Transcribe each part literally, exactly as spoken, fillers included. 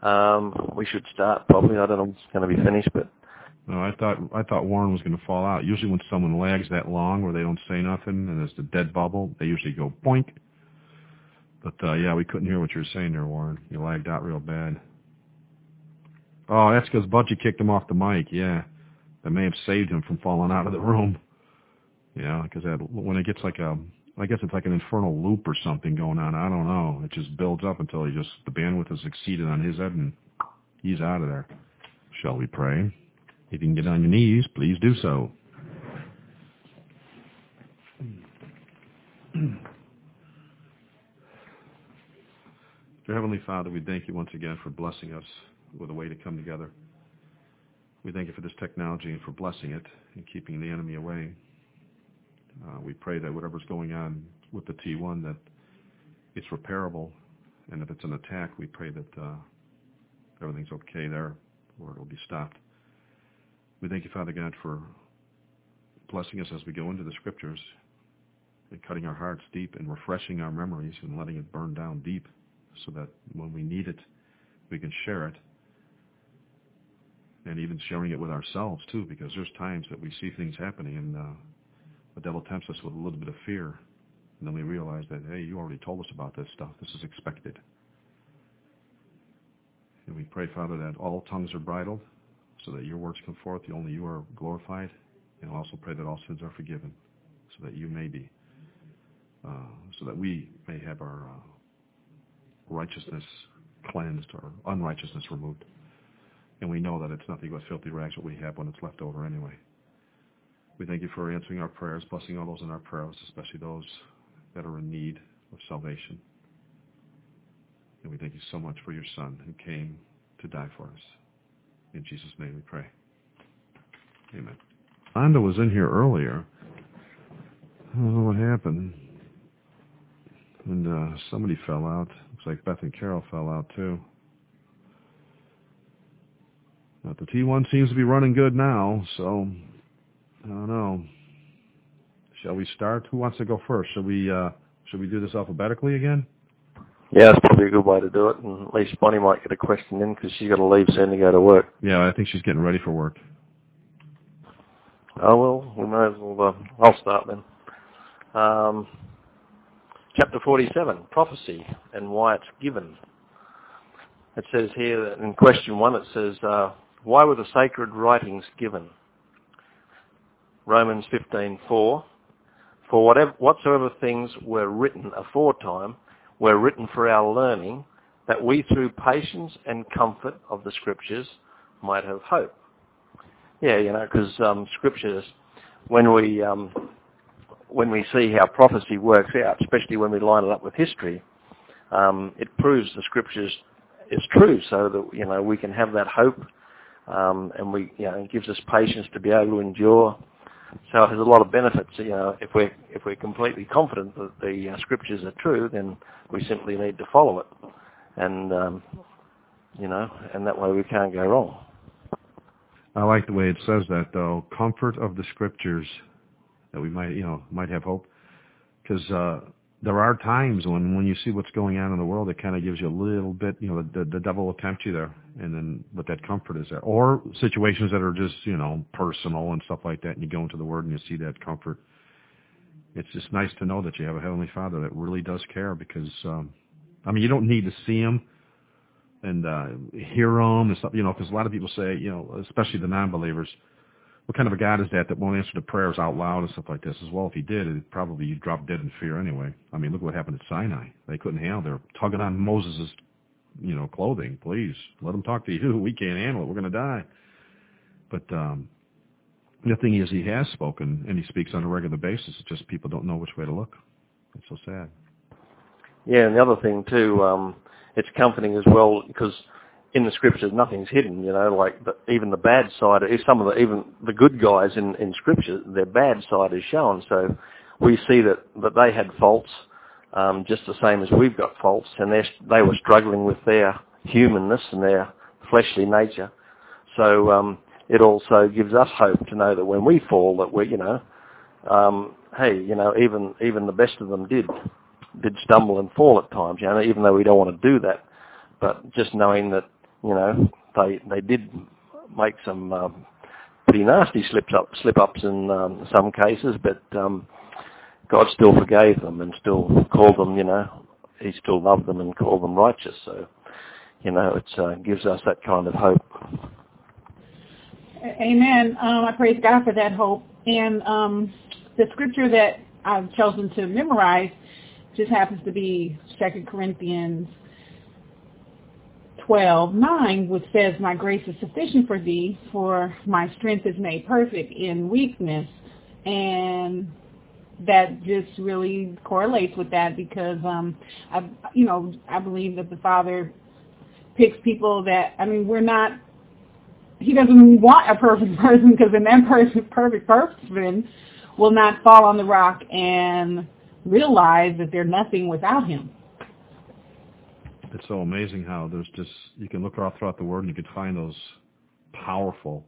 Um, we should start probably. I don't know if it's going to be finished, but... No, I thought I thought Warren was going to fall out. Usually when someone lags that long where they don't say nothing and there's the dead bubble, they usually go boink. But, uh, yeah, we couldn't hear what you were saying there, Warren. You lagged out real bad. Oh, that's because Budgie kicked him off the mic, yeah. That may have saved him from falling out of the room. Yeah, because when it gets like a, I guess it's like an infernal loop or something going on. I don't know. It just builds up until he just, the bandwidth has exceeded on his end and he's out of there. Shall we pray? If you can get on your knees, please do so. Dear Heavenly Father, we thank you once again for blessing us with a way to come together. We thank you for this technology and for blessing it and keeping the enemy away. Uh, we pray that whatever's going on with the T one, that it's repairable. And if it's an attack, we pray that uh, everything's okay there or it'll be stopped. We thank you, Father God, for blessing us as we go into the Scriptures and cutting our hearts deep and refreshing our memories and letting it burn down deep so that when we need it, we can share it. And even sharing it with ourselves, too, because there's times that we see things happening and uh, the devil tempts us with a little bit of fear. And then we realize that, hey, you already told us about this stuff. This is expected. And we pray, Father, that all tongues are bridled, so that your words come forth, the only you are glorified, and also pray that all sins are forgiven, so that you may be, uh, so that we may have our uh, righteousness cleansed or unrighteousness removed. And we know that it's nothing but filthy rags what we have when it's left over anyway. We thank you for answering our prayers, blessing all those in our prayers, especially those that are in need of salvation. And we thank you so much for your Son who came to die for us. In Jesus' name we pray. Amen. Anda was in here earlier. I don't know what happened. And uh, somebody fell out. Looks like Beth and Carol fell out too. But the T one seems to be running good now, so I don't know. Shall we start? Who wants to go first? Should we uh, should we do this alphabetically again? Yeah, it's probably a good way to do it, and at least Bonnie might get a question in because she's got to leave soon to go to work. Yeah, I think she's getting ready for work. Oh, well, we may as well, uh, I'll start then. Um, chapter forty-seven, Prophecy and Why It's Given. It says here, that in question one, it says, uh, why were the sacred writings given? Romans fifteen four, for whatever, whatsoever things were written aforetime were written for our learning, that we through patience and comfort of the Scriptures might have hope. Yeah, you know, because um, Scriptures, when we um, when we see how prophecy works out, especially when we line it up with history, um, it proves the Scriptures is true, so that you know we can have that hope, um, and we you know it gives us patience to be able to endure. So it has a lot of benefits. You know, if we're if we're completely confident that the uh, Scriptures are true, then we simply need to follow it, and um, you know, and that way we can't go wrong. I like the way it says that, though. Comfort of the Scriptures, that we might you know might have hope, because uh, there are times when when you see what's going on in the world, it kind of gives you a little bit. You know, the, the devil will tempt you there, and then but that comfort is there, or situations that are just you know personal and stuff like that, and you go into the Word and you see that comfort. It's just nice to know that you have a Heavenly Father that really does care, because um, I mean you don't need to see Him and uh, hear Him and stuff, you know, because a lot of people say, you know, especially the non-believers, what kind of a God is that that won't answer the prayers out loud and stuff like this? As well, if He did, it'd probably you'd drop dead in fear anyway. I mean, look what happened at Sinai. They couldn't handle. They're tugging on Moses' you know clothing. Please let Him talk to you. We can't handle it. We're going to die. But um, the thing is, He has spoken, and He speaks on a regular basis. It's just people don't know which way to look. It's so sad. Yeah, and the other thing too, um, it's comforting as well, because in the Scriptures nothing's hidden. You know, like the, even the bad side, some of the even the good guys in in Scripture, their bad side is shown. So we see that that they had faults, um, just the same as we've got faults, and they they were struggling with their humanness and their fleshly nature. So um, it also gives us hope to know that when we fall, that we, you know, um, hey, you know, even even the best of them did did stumble and fall at times. You know, even though we don't want to do that, but just knowing that you know, they they did make some um, pretty nasty slips up, slip ups in um, some cases, but um, God still forgave them and still called them, you know, He still loved them and called them righteous. So, you know, it uh, gives us that kind of hope. Amen. Um, I praise God for that hope. And um, the scripture that I've chosen to memorize just happens to be Second Corinthians twelve nine, which says, "My grace is sufficient for thee, for my strength is made perfect in weakness." And that just really correlates with that because, um, I, you know, I believe that the Father picks people that, I mean, we're not, He doesn't want a perfect person because then that person, perfect person will not fall on the rock and realize that they're nothing without Him. It's so amazing how there's just, you can look all throughout the Word and you can find those powerful,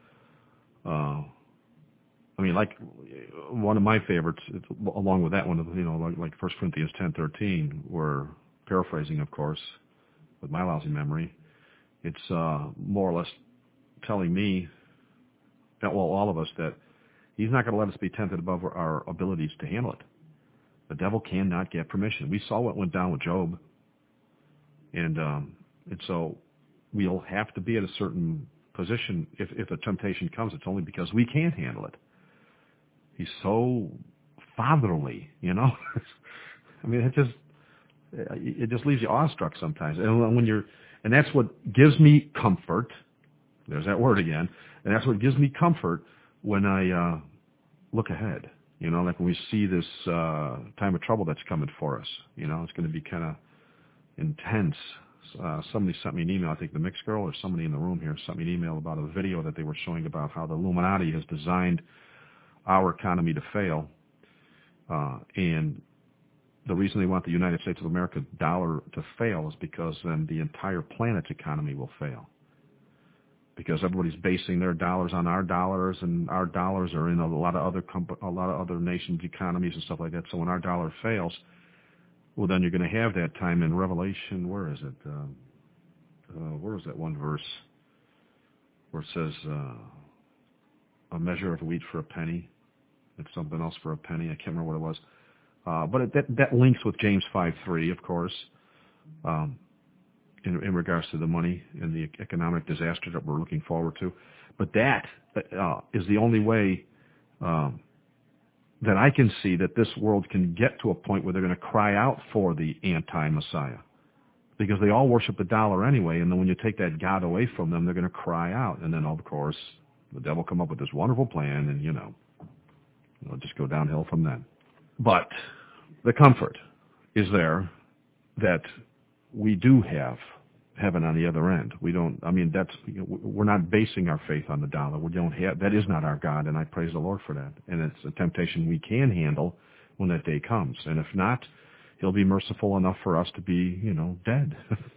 uh, I mean, like one of my favorites, along with that one, you know, like, like First Corinthians ten thirteen, where, paraphrasing, of course, with my lousy memory, it's uh, more or less telling me, well, all of us, that He's not going to let us be tempted above our abilities to handle it. The devil cannot get permission. We saw what went down with Job. And um, and so we'll have to be at a certain position. If, if a temptation comes, it's only because we can't handle it. He's so fatherly, you know. I mean, it just it just leaves you awestruck sometimes. And when you're, and that's what gives me comfort. There's that word again. And that's what gives me comfort when I uh, look ahead. You know, like when we see this uh, time of trouble that's coming for us. You know, it's going to be kind of intense. Uh, somebody sent me an email, I think the Mix Girl or somebody in the room here sent me an email about a video that they were showing about how the Illuminati has designed our economy to fail. Uh, and the reason they want the United States of America dollar to fail is because then the entire planet's economy will fail. Because everybody's basing their dollars on our dollars, and our dollars are in a lot of other comp- a lot of other nations' economies and stuff like that. So when our dollar fails, well, then you're going to have that time in Revelation. Where is it? Um, uh, where is that one verse where it says uh, a measure of wheat for a penny, and something else for a penny? I can't remember what it was. Uh, but it, that that links with James five three, of course. Um, In, in regards to the money and the economic disaster that we're looking forward to. But that uh, is the only way um, that I can see that this world can get to a point where they're going to cry out for the anti-Messiah. Because they all worship the dollar anyway, and then when you take that God away from them, they're going to cry out. And then, of course, the devil come up with this wonderful plan, and, you know, it'll just go downhill from then. But the comfort is there that we do have heaven on the other end. We don't, I mean, that's, we're not basing our faith on the dollar. We don't have, that is not our God, and I praise the Lord for that. And it's a temptation we can handle when that day comes. And if not, He'll be merciful enough for us to be, you know, dead.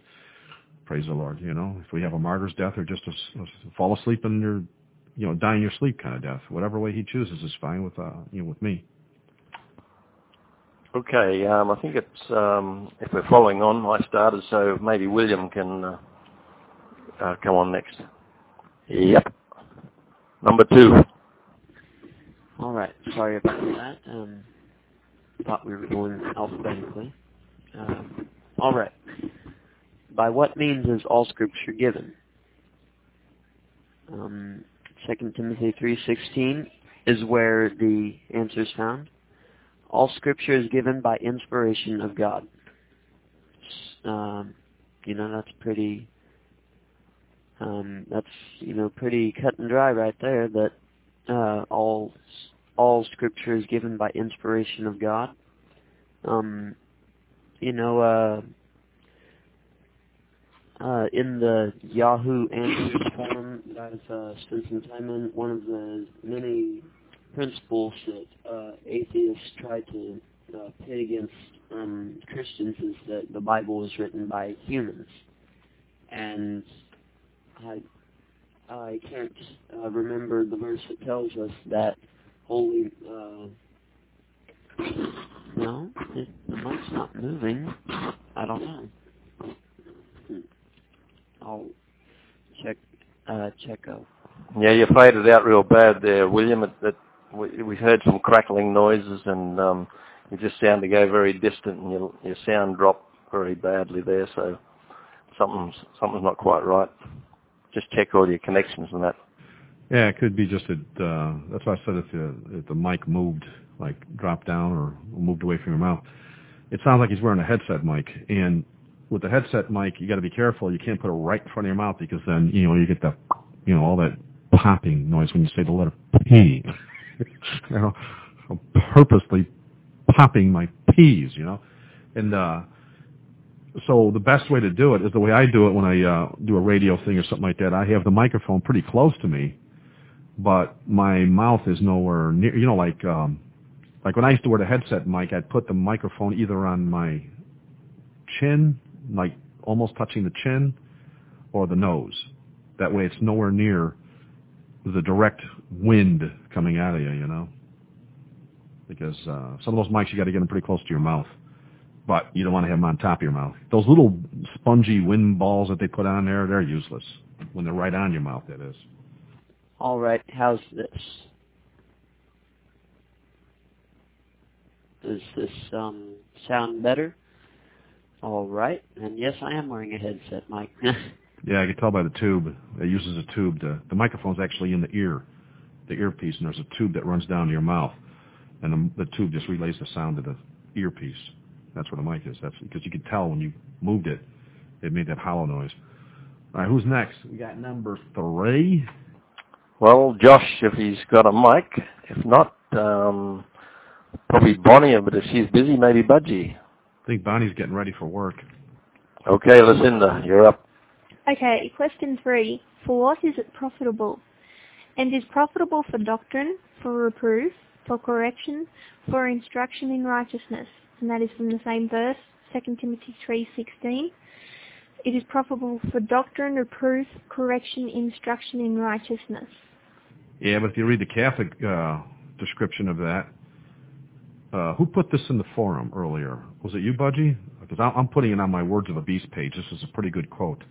Praise the Lord, you know. If we have a martyr's death or just a, a fall asleep in your, you know, die in your sleep kind of death, whatever way He chooses is fine with, uh, you know, with me. Okay, um, I think it's, um, if we're following on, I started, so maybe William can uh, uh, come on next. Yep. Number two. All right, sorry about that. Um, thought we were going alphabetically. Um, all right. By what means is all Scripture given? Um, Second Timothy three sixteen is where the answer is found. All Scripture is given by inspiration of God. Um, you know, that's pretty, um, that's, you know, pretty cut and dry right there, that uh, all all Scripture is given by inspiration of God. Um, you know, uh, uh, in the Yahoo Answers forum that I've uh, spent some time in, one of the many principles that uh, atheists try to uh, pit against um, Christians is that the Bible was written by humans, and I I can't uh, remember the verse that tells us that holy. Uh, no, it, the mic's not moving. I don't know. I'll check, uh, Checo. Yeah, you faded out real bad there, William. It, it, we, we heard some crackling noises, and um, you just sounded to go very distant, and your, your sound dropped very badly there. So something's something's not quite right. Just check all your connections and that. Yeah, it could be just that. Uh, that's why I said if the if the mic moved, like dropped down or moved away from your mouth. It sounds like he's wearing a headset mic, and with the headset mic, you got to be careful. You can't put it right in front of your mouth because then you know you get the, you know, all that popping noise when you say the letter P. You know, I'm purposely popping my P's, you know, and uh, so the best way to do it is the way I do it when I uh, do a radio thing or something like that. I have the microphone pretty close to me, but my mouth is nowhere near. You know, like um, like when I used to wear the headset mic, I'd put the microphone either on my chin, like almost touching the chin, or the nose. That way, it's nowhere near the direct wind coming out of you, you know, because uh, some of those mics, you got to get them pretty close to your mouth, but you don't want to have them on top of your mouth. Those little spongy wind balls that they put on there, they're useless when they're right on your mouth, that is. All right, how's this? Does this um, sound better? All right, and yes, I am wearing a headset mic. Yeah, I can tell by the tube. It uses a tube. To, the microphone's actually in the ear, the earpiece, and there's a tube that runs down to your mouth, and the, the tube just relays the sound to the earpiece. That's where the mic is. That's because you could tell when you moved it, it made that hollow noise. All right, who's next? We got number three. Well, Josh, if he's got a mic. If not, um, probably Bonnie, but if she's busy, maybe Budgie. I think Bonnie's getting ready for work. Okay, Lucinda, you're up. Okay, question three. For what is it profitable? And is profitable for doctrine, for reproof, for correction, for instruction in righteousness. And that is from the same verse, Second Timothy three sixteen. It is profitable for doctrine, reproof, correction, instruction in righteousness. Yeah, but if you read the Catholic uh, description of that, uh, who put this in the forum earlier? Was it you, Budgie? Because I'm putting it on my Words of a Beast page. This is a pretty good quote.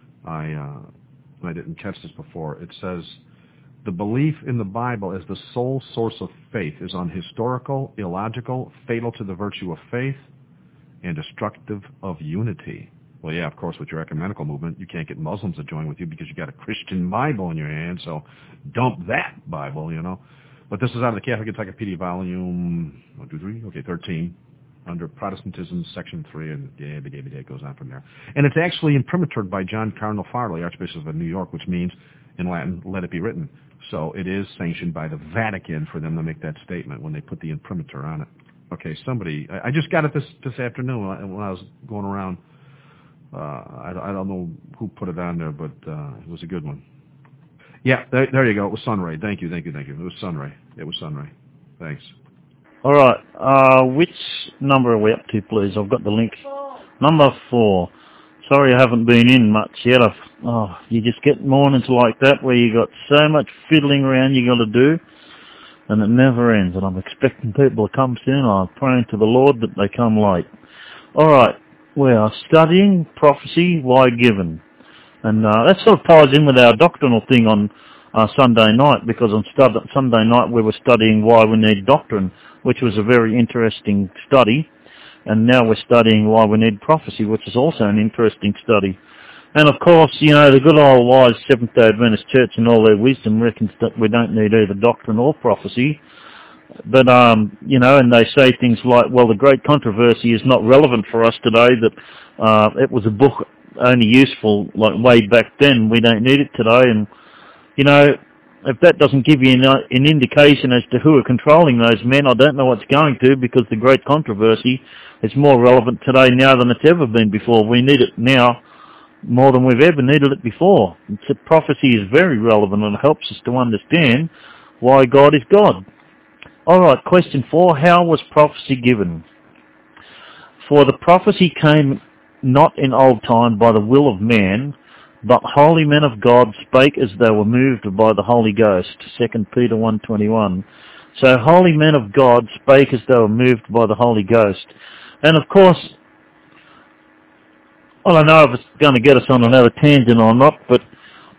I uh, I didn't catch this before. It says, the belief in the Bible as the sole source of faith is unhistorical, illogical, fatal to the virtue of faith, and destructive of unity. Well, yeah, of course, with your ecumenical movement, you can't get Muslims to join with you because you got a Christian Bible in your hand, so dump that Bible, you know. But this is out of the Catholic Encyclopedia, volume one, two, three, okay, thirteen, under Protestantism, section three, and yeah, the game it goes on from there. And it's actually imprimatur by John Cardinal Farley, Archbishop of New York, which means, in Latin, let it be written. So it is sanctioned by the Vatican for them to make that statement when they put the imprimatur on it. Okay, somebody, I, I just got it this, this afternoon when I was going around. Uh, I, I don't know who put it on there, but uh, it was a good one. Yeah, there, there you go. It was Sunray. Thank you, thank you, thank you. It was Sunray. It was Sunray. Thanks. All right. Uh, which number are we up to, please? I've got the link. Four. Number four. Sorry I haven't been in much yet. I've, oh, you just get mornings like that where you got so much fiddling around you got to do, and it never ends. And I'm expecting people to come soon. I'm praying to the Lord that they come late. All right. We are studying prophecy, why given. And uh, that sort of ties in with our doctrinal thing on uh, Sunday night, because on stud- Sunday night we were studying why we need doctrine, which was a very interesting study. And now we're studying why we need prophecy, which is also an interesting study. And of course, you know, the good old wise Seventh-day Adventist Church in all their wisdom reckons that we don't need either doctrine or prophecy. But, um, you know, and they say things like, well, the great controversy is not relevant for us today, that uh, it was a book only useful like way back then. We don't need it today. And, you know, if that doesn't give you an, an indication as to who are controlling those men, I don't know what's going to, because the great controversy is more relevant today now than it's ever been before. We need it now more than we've ever needed it before. It's, prophecy is very relevant and helps us to understand why God is God. All right, question four, how was prophecy given? For the prophecy came not in old time by the will of man, but holy men of God spake as they were moved by the Holy Ghost, Second Peter one twenty-one. So holy men of God spake as they were moved by the Holy Ghost. And of course, I don't know if it's going to get us on another tangent or not, but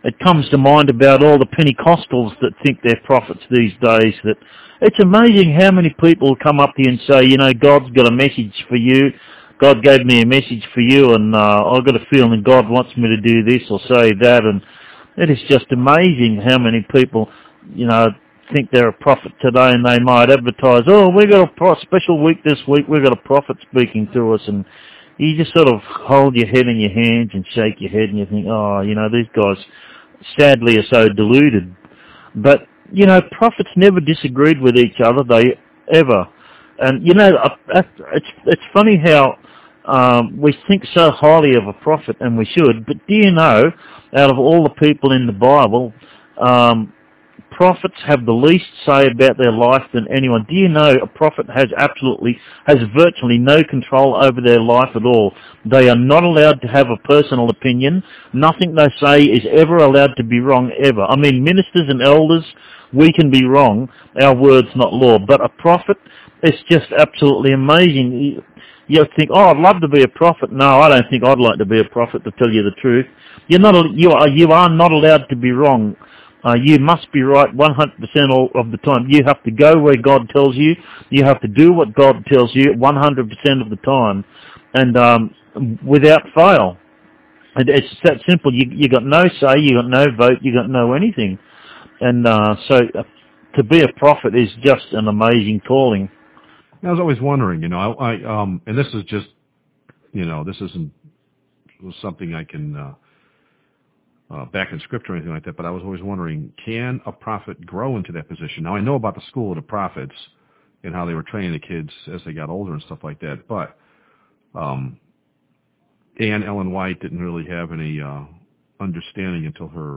it comes to mind about all the Pentecostals that think they're prophets these days. That it's amazing how many people come up here and say, you know, God's got a message for you. God gave me a message for you, and uh, I've got a feeling God wants me to do this or say that. And it is just amazing how many people, you know, think they're a prophet today, and they might advertise, oh, we've got a pro- special week this week, we've got a prophet speaking to us, and you just sort of hold your head in your hands and shake your head, and you think, oh, you know, these guys sadly are so deluded. But, you know, prophets never disagreed with each other, they ever. And, you know, it's it's funny how um, we think so highly of a prophet, and we should, but do you know, out of all the people in the Bible, um, prophets have the least say about their life than anyone. Do you know a prophet has absolutely, has virtually no control over their life at all? They are not allowed to have a personal opinion. Nothing they say is ever allowed to be wrong, ever. I mean, ministers and elders, we can be wrong. Our word's not law. But a prophet, it's just absolutely amazing. You think, oh, I'd love to be a prophet. No, I don't think I'd like to be a prophet, to tell you the truth. You're not, you are, you are not allowed to be wrong. Uh, you must be right one hundred percent of the time. You have to go where God tells you. You have to do what God tells you one hundred percent of the time, and um, without fail. And it's that simple. You you got no say, you got no vote, you got no anything. And uh, so uh, to be a prophet is just an amazing calling. I was always wondering, you know, I, I um, and this is just, you know, this isn't something I can uh, uh, back in scripture or anything like that, but I was always wondering, can a prophet grow into that position? Now, I know about the school of the prophets and how they were training the kids as they got older and stuff like that, but um, Anne Ellen White didn't really have any uh, understanding until her,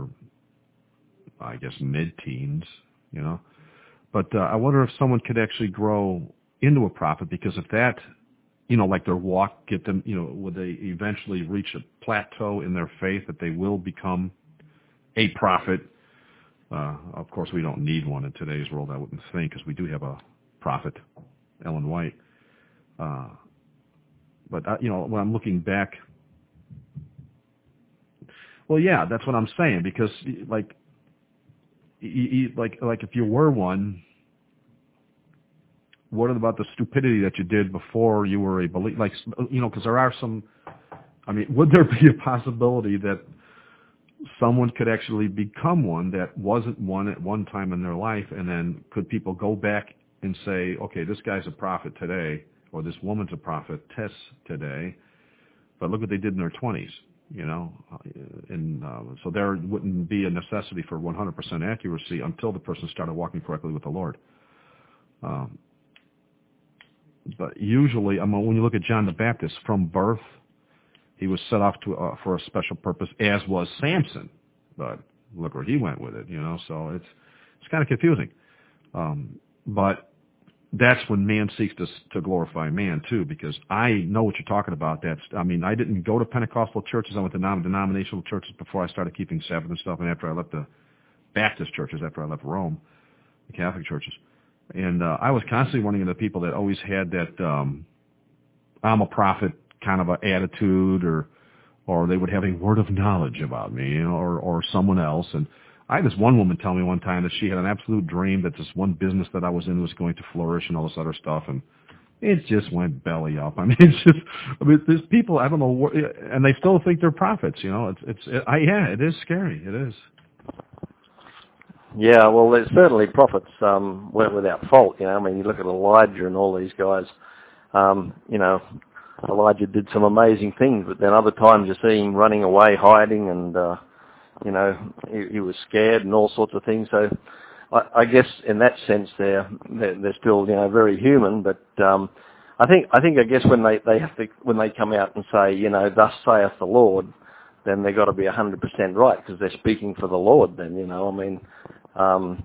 I guess, mid-teens, you know. But uh, I wonder if someone could actually grow into a prophet, because if that, you know, like their walk get them, you know, would they eventually reach a plateau in their faith that they will become a prophet? Uh, of course, we don't need one in today's world, I wouldn't think, because we do have a prophet, Ellen White. Uh, but, uh, you know, when I'm looking back, well, yeah, that's what I'm saying, because, like, you, like, like if you were one, what about the stupidity that you did before you were a believer? Like, you know, because there are some, I mean, would there be a possibility that someone could actually become one that wasn't one at one time in their life, and then could people go back and say, okay, this guy's a prophet today, or this woman's a prophetess today, but look what they did in their twenties, you know? And uh, so there wouldn't be a necessity for one hundred percent accuracy until the person started walking correctly with the Lord. Um, But usually, I mean, when you look at John the Baptist, from birth, he was set off to uh, for a special purpose, as was Samson. But look where he went with it, you know. So it's it's kind of confusing. Um, but that's when man seeks to to glorify man too, because I know what you're talking about. That's, I mean, I didn't go to Pentecostal churches. I went to non-denominational churches before I started keeping Sabbath and stuff, and after I left the Baptist churches, after I left Rome, the Catholic churches. And uh, I was constantly running into people that always had that um, I'm a prophet kind of an attitude, or or they would have a word of knowledge about me, you know, or, or someone else. And I had this one woman tell me one time that she had an absolute dream that this one business that I was in was going to flourish and all this other stuff, and it just went belly up. I mean, it's just, I mean, there's people, I don't know, and they still think they're prophets, you know. It's, it's, it, I, yeah, it is scary. It is. Yeah, well, there's certainly prophets um, weren't without fault. You know, I mean, you look at Elijah and all these guys. Um, you know, Elijah did some amazing things, but then other times you see him running away, hiding, and uh, you know, he, he was scared and all sorts of things. So, I, I guess in that sense, they're, they're they're still, you know, very human. But um, I think I think I guess when they they have to when they come out and say, you know, thus saith the Lord, then they've got to be a hundred percent right, because they're speaking for the Lord. Then, you know, I mean. Um,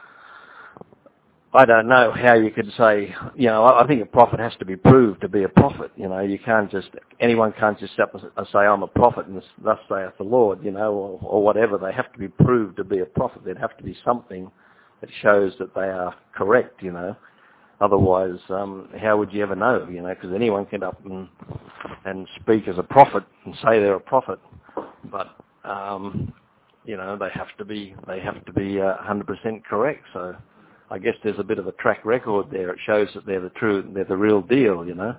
I don't know how you could say, you know, I think a prophet has to be proved to be a prophet. You know, you can't just, anyone can't just step and say, I'm a prophet and thus saith the Lord, you know, or, or whatever. They have to be proved to be a prophet. There'd have to be something that shows that they are correct, you know. Otherwise, um, how would you ever know, you know, because anyone can get up and, and speak as a prophet and say they're a prophet. But, um, you know, they have to be they have to be uh, one hundred percent correct. So I guess there's a bit of a track record there. It shows that they're the true, they're the real deal, you know.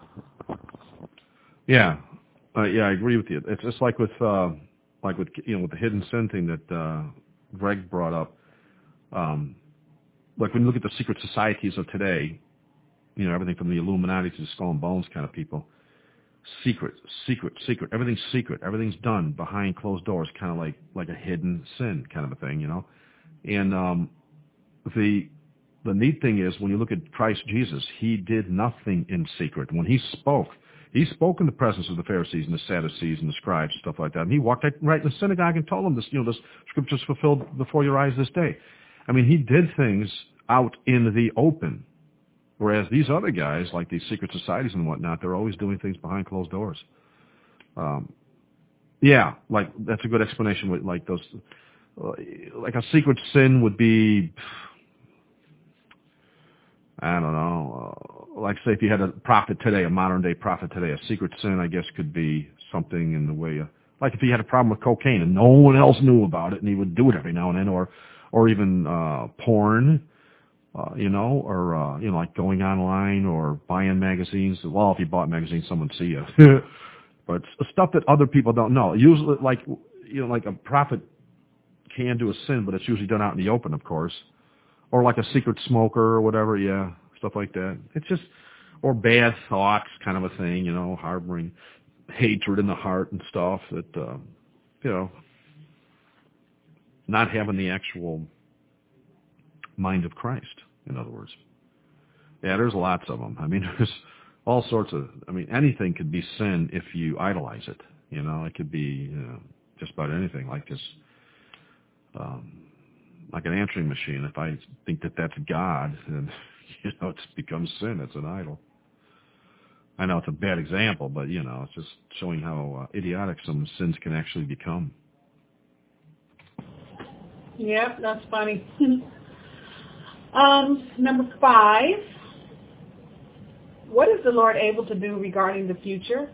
Yeah, uh, yeah, I agree with you. It's just like with uh, like with you know with the hidden sin thing that uh, Greg brought up. Um, like when you look at the secret societies of today, you know, everything from the Illuminati to the Skull and Bones kind of people. Secret, secret, secret. Everything's secret. Everything's done behind closed doors, kind of like, like a hidden sin kind of a thing, you know. And um, the the neat thing is when you look at Christ Jesus, he did nothing in secret. When he spoke, he spoke in the presence of the Pharisees and the Sadducees and the scribes and stuff like that. And he walked right in the synagogue and told them this, you know, this scripture's fulfilled before your eyes this day. I mean, he did things out in the open. Whereas these other guys, like these secret societies and whatnot, they're always doing things behind closed doors. Um, yeah, like that's a good explanation. With like those, uh, like a secret sin would be, I don't know, uh, like say if you had a prophet today, a modern day prophet today, a secret sin, I guess, could be something in the way of, like if he had a problem with cocaine and no one else knew about it, and he would do it every now and then, or, or even uh, porn. Uh, you know, or, uh, you know, like going online or buying magazines. Well, if you bought magazines, someone would see you. But stuff that other people don't know. Usually, like, you know, like a prophet can do a sin, but it's usually done out in the open, of course. Or like a secret smoker or whatever, yeah, stuff like that. It's just, or bad thoughts kind of a thing, you know, harboring hatred in the heart and stuff that, uh, you know, not having the actual mind of Christ, in other words. Yeah, there's lots of them. I mean, there's all sorts of, I mean, anything could be sin if you idolize it. You know, it could be you know, just about anything, like this, um, like an answering machine. If I think that that's God, then, you know, it's becomes sin. It's an idol. I know it's a bad example, but, you know, it's just showing how uh, idiotic some sins can actually become. Yep, that's funny. Um, number five, what is the Lord able to do regarding the future?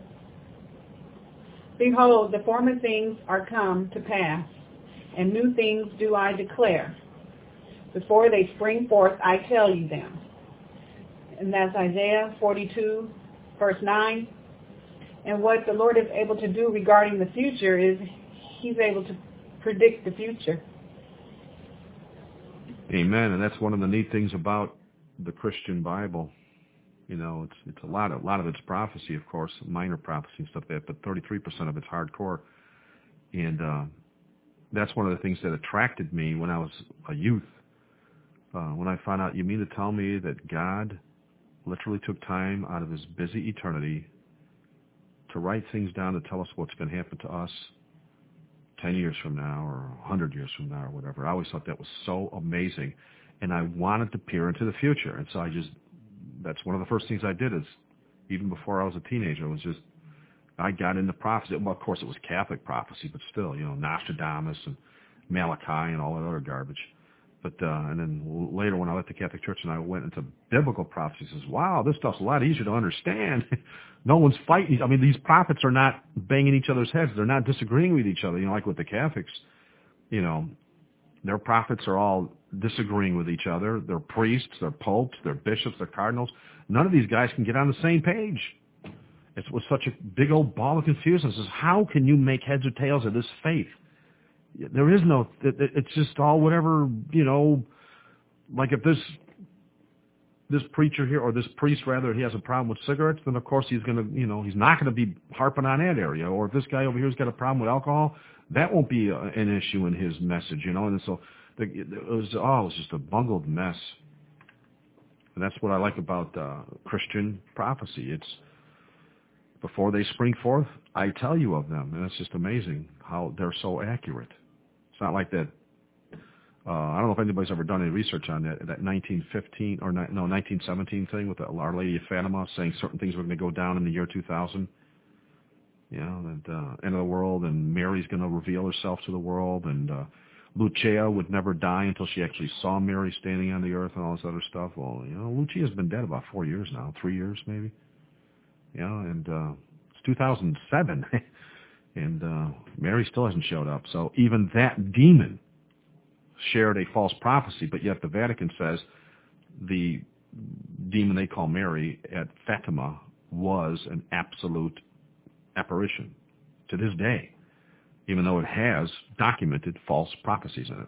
Behold, the former things are come to pass, and new things do I declare. Before they spring forth, I tell you them. And that's Isaiah forty-two, verse nine. And what the Lord is able to do regarding the future is he's able to predict the future. Amen, and that's one of the neat things about the Christian Bible. You know, it's it's a lot of a lot of it's prophecy, of course, minor prophecy and stuff like that, but thirty-three percent of it's hardcore. And uh, that's one of the things that attracted me when I was a youth. Uh, when I found out, you mean to tell me that God literally took time out of his busy eternity to write things down to tell us what's going to happen to us ten years from now or one hundred years from now or whatever. I always thought that was so amazing. And I wanted to peer into the future. And so I just, that's one of the first things I did is, even before I was a teenager, it was just, I got into prophecy. Well, of course, it was Catholic prophecy, but still, you know, Nostradamus and Malachi and all that other garbage. But, uh, and then later when I left the Catholic Church and I went into biblical prophecy, I says, wow, this stuff's a lot easier to understand. No one's fighting. I mean, these prophets are not banging each other's heads. They're not disagreeing with each other. You know, like with the Catholics, you know, their prophets are all disagreeing with each other. They're priests, they're popes, they're bishops, they're cardinals. None of these guys can get on the same page. It was such a big old ball of confusion. It says, how can you make heads or tails of this faith? There is no, it's just all whatever, you know, like if this this preacher here, or this priest rather, he has a problem with cigarettes, then of course he's going to, you know, he's not going to be harping on that area. Or if this guy over here's got a problem with alcohol, that won't be a, an issue in his message, you know. And so the, it was, oh, it was just a bungled mess. And that's what I like about uh, Christian prophecy. It's, before they spring forth, I tell you of them. And it's just amazing how they're so accurate. It's not like that. Uh, I don't know if anybody's ever done any research on that, that nineteen fifteen, or no, nineteen seventeen thing with the Our Lady of Fatima saying certain things were going to go down in the year two thousand. You know, and uh, end of the world, and Mary's going to reveal herself to the world, and uh, Lucia would never die until she actually saw Mary standing on the earth and all this other stuff. Well, you know, Lucia's been dead about four years now, three years maybe. You know, and uh, it's two thousand seven. And uh, Mary still hasn't showed up. So even that demon shared a false prophecy, but yet the Vatican says the demon they call Mary at Fatima was an absolute apparition to this day, even though it has documented false prophecies in it.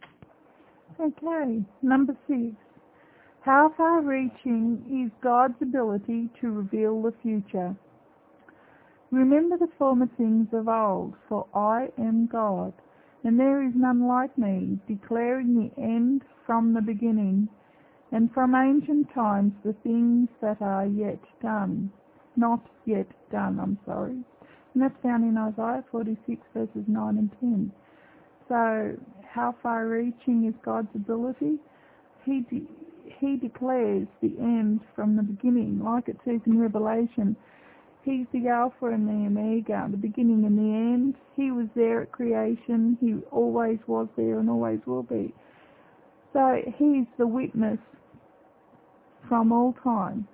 Okay, number six. How far-reaching is God's ability to reveal the future? Remember the former things of old, for I am God, and there is none like me, declaring the end from the beginning, and from ancient times the things that are yet done. Not yet done, I'm sorry. And that's found in Isaiah forty-six, verses nine and ten. So, how far-reaching is God's ability? He de- He declares the end from the beginning, like it says in Revelation. He's the Alpha and the Omega, the beginning and the end. He was there at creation. He always was there and always will be. So he's the witness from all time.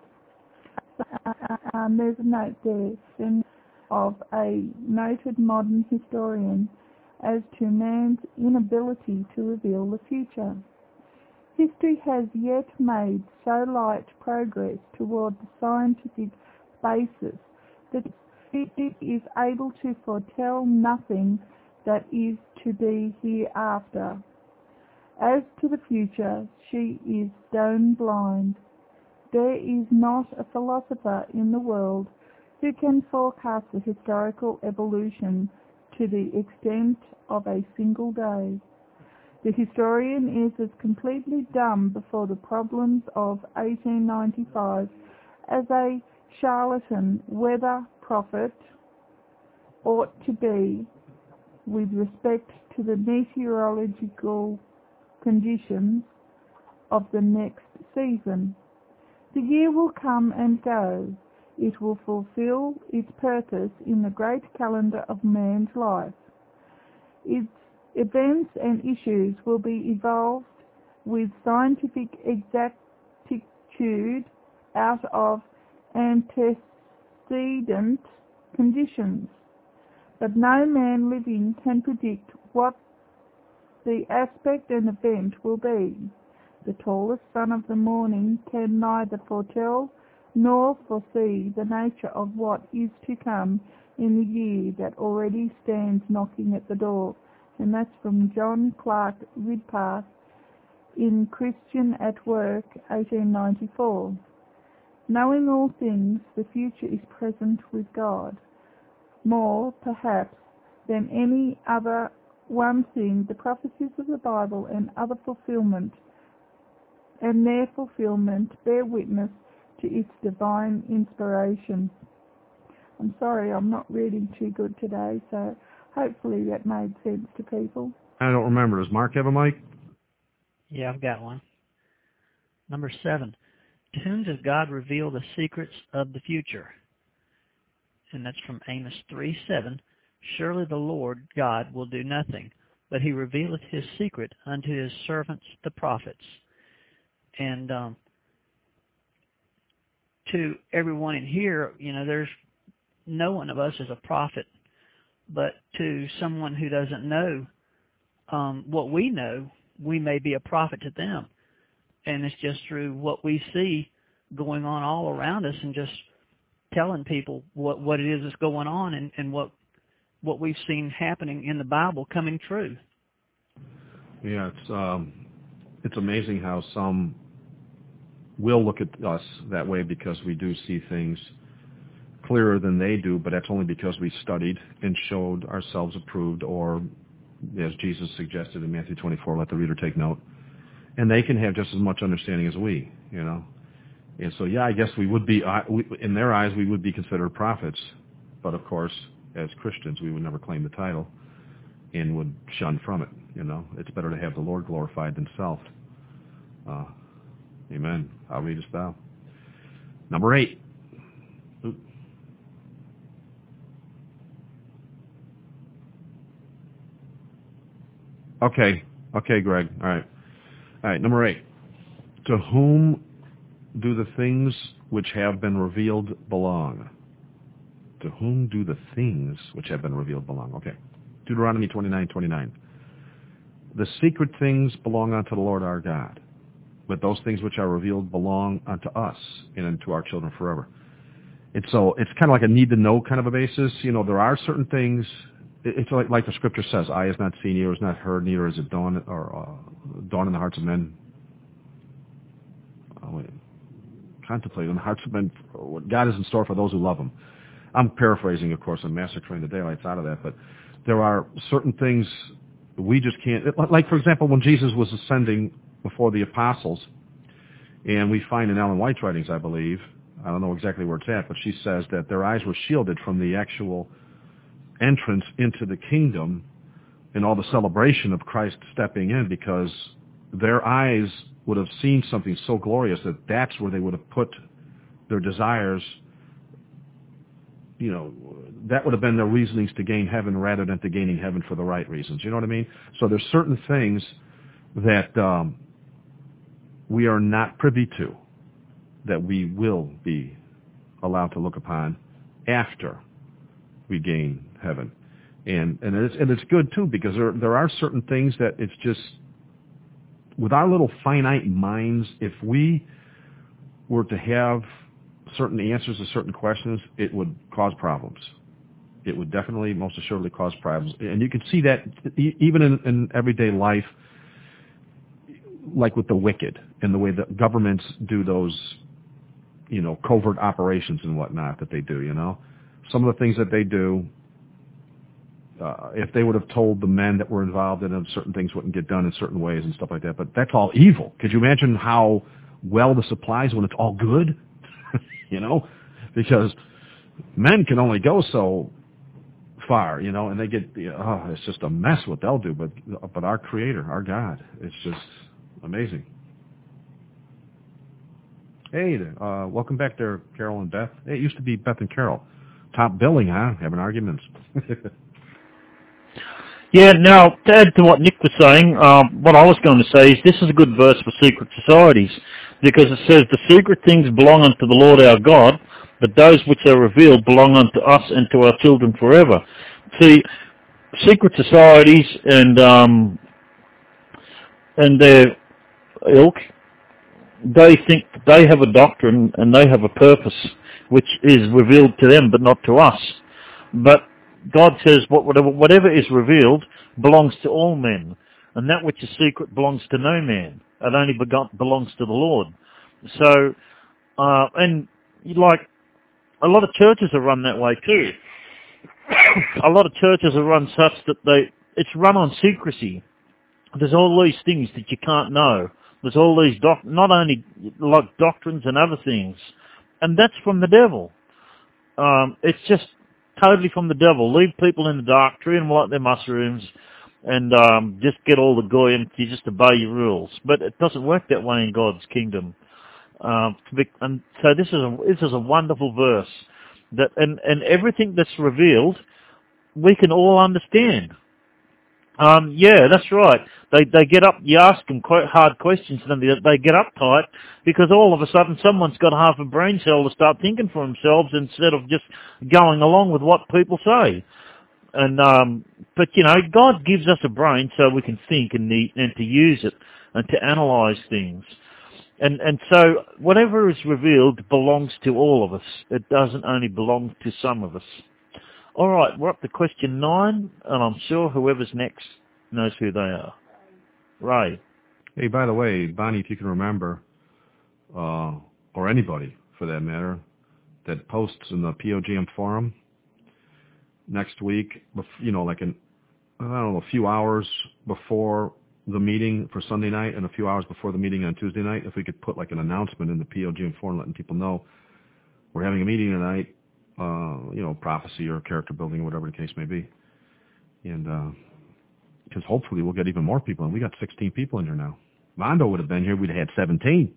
Um, there's a note there of a noted modern historian as to man's inability to reveal the future. History has yet made so light progress toward the scientific basis that it is able to foretell nothing that is to be hereafter. As to the future, she is stone blind. There is not a philosopher in the world who can forecast the historical evolution to the extent of a single day. The historian is as completely dumb before the problems of eighteen ninety-five as a charlatan weather prophet ought to be with respect to the meteorological conditions of the next season. The year will come and go. It will fulfill its purpose in the great calendar of man's life. Its events and issues will be evolved with scientific exactitude out of antecedent conditions. But no man living can predict what the aspect and event will be. The tallest son of the morning can neither foretell nor foresee the nature of what is to come in the year that already stands knocking at the door. And that's from John Clark Ridpath in Christian at Work, eighteen ninety-four. Knowing all things, the future is present with God. More, perhaps, than any other one thing, the prophecies of the Bible and other fulfillment, and their fulfillment bear witness to its divine inspiration. I'm sorry, I'm not reading too good today, so hopefully that made sense to people. I don't remember. Does Mark have a mic? Yeah, I've got one. Number seven. To whom does God reveal the secrets of the future? And that's from Amos three seven. Surely the Lord God will do nothing, but he revealeth his secret unto his servants the prophets. And um, to everyone in here, you know, there's no one of us is a prophet, but to someone who doesn't know um, what we know, we may be a prophet to them. And it's just through what we see going on all around us and just telling people what, what it is that's going on and, and what what we've seen happening in the Bible coming true. Yeah, it's um, it's amazing how some will look at us that way because we do see things clearer than they do, but that's only because we studied and showed ourselves approved, or as Jesus suggested in Matthew twenty-four, let the reader take note. And they can have just as much understanding as we, you know. And so, yeah, I guess we would be, uh, we, in their eyes, we would be considered prophets. But, of course, as Christians, we would never claim the title and would shun from it, you know. It's better to have the Lord glorified than self. Uh, amen. I'll read us thou. Number eight. Oop. Okay. Okay, Greg. All right. All right, number eight. To whom do the things which have been revealed belong? to whom do the things which have been revealed belong? Okay. Deuteronomy twenty-nine twenty-nine. The secret things belong unto the Lord our God, but those things which are revealed belong unto us and unto our children forever. And so it's kind of like a need-to-know kind of a basis. You know, there are certain things, it's like, like the scripture says, eye has not seen, ear has not heard, neither is it dawned, or uh, dawned in the hearts of men. Oh, wait. Contemplate in the hearts of men what God is in store for those who love Him. I'm paraphrasing, of course, I'm massacring the daylights out of that, but there are certain things we just can't, like, for example, when Jesus was ascending before the apostles, and we find in Ellen White's writings, I believe, I don't know exactly where it's at, but she says that their eyes were shielded from the actual entrance into the kingdom and all the celebration of Christ stepping in, because their eyes would have seen something so glorious that that's where they would have put their desires. You know, that would have been their reasonings to gain heaven rather than to gaining heaven for the right reasons. You know what I mean? So there's certain things that um, we are not privy to that we will be allowed to look upon after we gain heaven. And and it's, and it's good, too, because there, there are certain things that it's just, with our little finite minds, if we were to have certain answers to certain questions, it would cause problems. It would definitely, most assuredly, cause problems. And you can see that even in, in everyday life, like with the wicked and the way that governments do those, you know, covert operations and whatnot that they do, you know. Some of the things that they do, uh, if they would have told the men that were involved in them, certain things wouldn't get done in certain ways and stuff like that. But that's all evil. Could you imagine how well this applies when it's all good? You know, because men can only go so far, you know, and they get, oh, it's just a mess what they'll do. But but our Creator, our God, it's just amazing. Hey, uh, welcome back there, Carol and Beth. Hey, it used to be Beth and Carol. Top billing, huh? Having arguments. Yeah, now, to add to what Nick was saying, um, what I was going to say is this is a good verse for secret societies, because it says, the secret things belong unto the Lord our God, but those which are revealed belong unto us and to our children forever. See, secret societies and um, and their ilk, they think that they have a doctrine and they have a purpose which is revealed to them but not to us. But God says what whatever, whatever is revealed belongs to all men, and that which is secret belongs to no man. It only begot, belongs to the Lord. So, uh, and like a lot of churches are run that way too. A lot of churches are run such that they it's run on secrecy. There's all these things that you can't know. There's all these doc, not only like doctrines and other things, and that's from the devil. Um, it's just totally from the devil. Leave people in the dark, treat them like they're mushrooms, and um, just get all the goy and you just obey your rules. But it doesn't work that way in God's kingdom. Um, and so this is a this is a wonderful verse that, and and everything that's revealed, we can all understand. Um, yeah, that's right. They they get up, you ask them quite hard questions, and they, they get uptight because all of a sudden someone's got half a brain cell to start thinking for themselves instead of just going along with what people say. And um, but you know, God gives us a brain so we can think and need, and to use it and to analyze things. And and so whatever is revealed belongs to all of us. It doesn't only belong to some of us. All right, we're up to question nine, and I'm sure whoever's next knows who they are. Ray. Hey, by the way, Bonnie, if you can remember, uh, or anybody for that matter, that posts in the P O G M forum next week, you know, like in, I don't know, a few hours before the meeting for Sunday night and a few hours before the meeting on Tuesday night, if we could put like an announcement in the P O G M forum letting people know we're having a meeting tonight, uh, you know, prophecy or character building or whatever the case may be. And because uh, hopefully we'll get even more people. And we got sixteen people in here now. Mondo would have been here. We'd have had seventeen.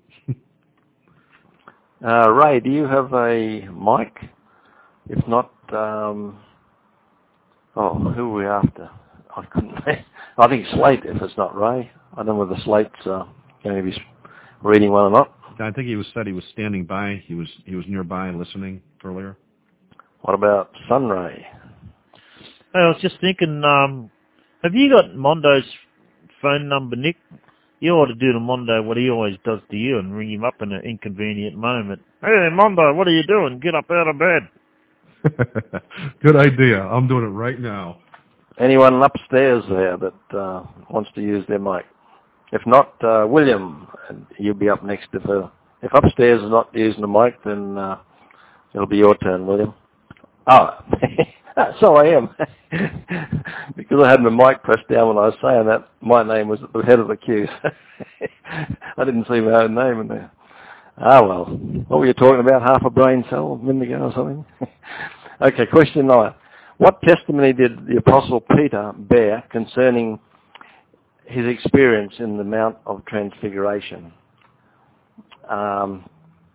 uh, Ray, do you have a mic? If not, um, oh, who are we after? I couldn't. I think Slate, if it's not Ray. I don't know whether Slate's uh, going to be reading one or not. I think he was said he was standing by. He was he was nearby listening earlier. What about Sunray? Hey, I was just thinking, um, have you got Mondo's phone number, Nick? You ought to do to Mondo what he always does to you and ring him up in an inconvenient moment. Hey, Mondo, what are you doing? Get up out of bed. Good idea. I'm doing it right now. Anyone upstairs there that uh, wants to use their mic? If not, uh, William, and you'll be up next. If uh, if upstairs is not using the mic, then uh, it'll be your turn, William. Oh, so I am. Because I had my mic pressed down when I was saying that, my name was at the head of the queue. I didn't see my own name in there. Ah, well. What were you talking about? Half a brain cell a minute ago or something? Okay, question nine. What testimony did the Apostle Peter bear concerning his experience in the Mount of Transfiguration? Um,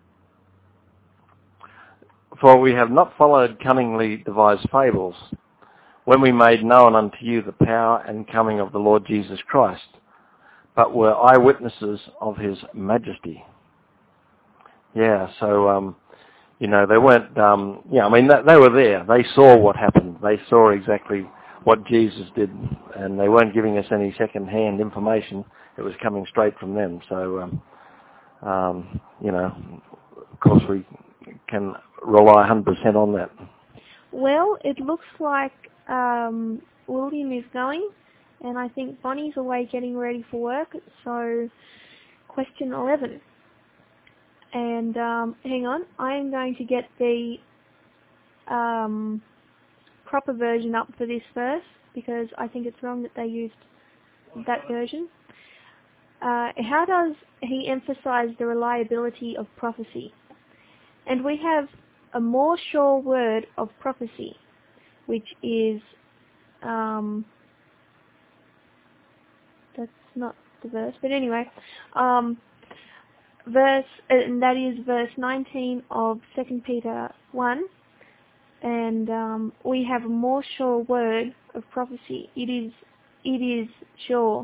For we have not followed cunningly devised fables, when we made known unto you the power and coming of the Lord Jesus Christ, but were eyewitnesses of his majesty. Yeah, so, um, you know, they weren't, um, yeah, I mean, they were there. They saw what happened. They saw exactly what Jesus did, and they weren't giving us any second-hand information. It was coming straight from them. So, um, um, you know, of course we can rely one hundred percent on that. Well, it looks like um, William is going, and I think Bonnie's away getting ready for work. So, question eleven. And um, hang on, I am going to get the um, proper version up for this verse, because I think it's wrong that they used that version. Uh, how does he emphasize the reliability of prophecy? And we have a more sure word of prophecy, which is, um, that's not the verse, but anyway, um, verse, and that is verse nineteen of Second Peter one, and um, we have a more sure word of prophecy. It is, it is sure.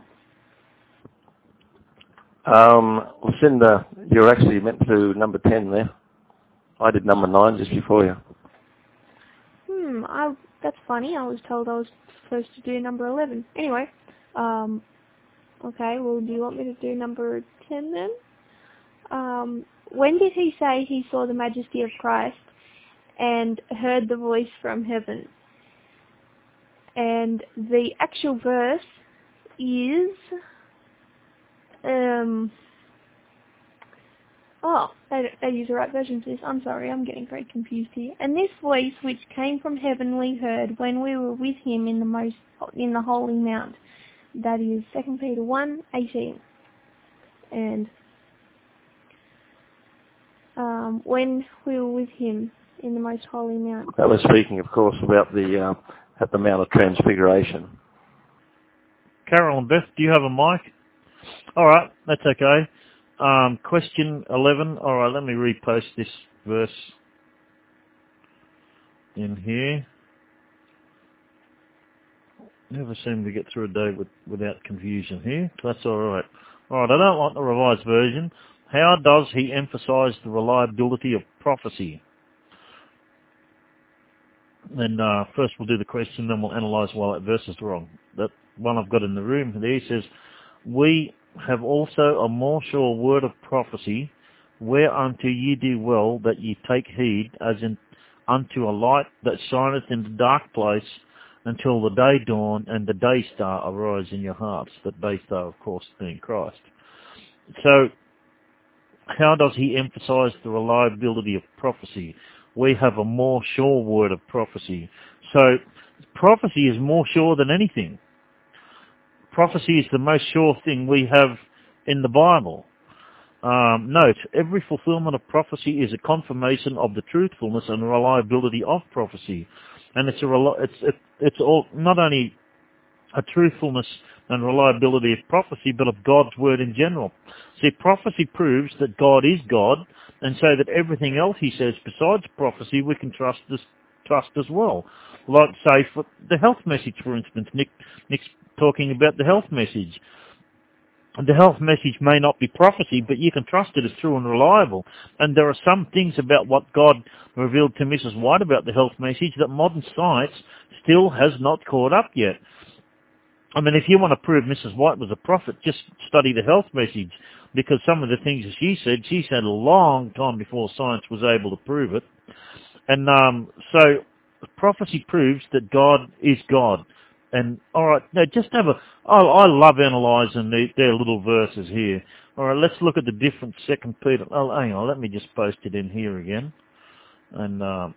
Um, Lucinda, you're actually meant to do number ten there. I did number nine just before you. Hmm, I, that's funny. I was told I was supposed to do number eleven. Anyway, um, okay, well, do you want me to do number ten then? Um, when did he say he saw the majesty of Christ and heard the voice from heaven? And the actual verse is, um, oh, they, they use the right version for this. I'm sorry, I'm getting very confused here. And this voice which came from heaven we heard when we were with him in the most in the holy mount. That is Second Peter one eighteen. And um, when we were with him in the most holy mount. That was speaking, of course, about the uh, at the Mount of Transfiguration. Carol and Beth, do you have a mic? All right, that's okay. Um, question eleven. All right, let me repost this verse in here. Never seem to get through a day with, without confusion here. So that's all right. All right, I don't want the revised version. How does he emphasize the reliability of prophecy? Then uh, first we'll do the question, then we'll analyse why that verse is wrong. That one I've got in the room there says, we have also a more sure word of prophecy, whereunto ye do well that ye take heed, as in unto a light that shineth in the dark place, until the day dawn and the day star arise in your hearts. That day star, of course, being Christ. So, how does he emphasize the reliability of prophecy? We have a more sure word of prophecy. So, prophecy is more sure than anything. Prophecy is the most sure thing we have in the Bible. Um, note, every fulfillment of prophecy is a confirmation of the truthfulness and reliability of prophecy. And it's a it's it, it's all not only a truthfulness and reliability of prophecy, but of God's word in general. See, prophecy proves that God is God, and so that everything else he says besides prophecy we can trust as, trust as well. Like, say, for the health message, for instance, Nick Nick's talking about the health message. the health message may not be prophecy, but you can trust it as true and reliable. And there are some things about what God revealed to Missus White about the health message that modern science still has not caught up yet. I mean, if you want to prove Missus White was a prophet, just study the health message, because some of the things that she said, she said a long time before science was able to prove it. And um, so prophecy proves that God is God. And, all right, now just have a, I, I love analysing the, their little verses here. All right, let's look at the different Second Peter. Oh, hang on, let me just post it in here again. And, um,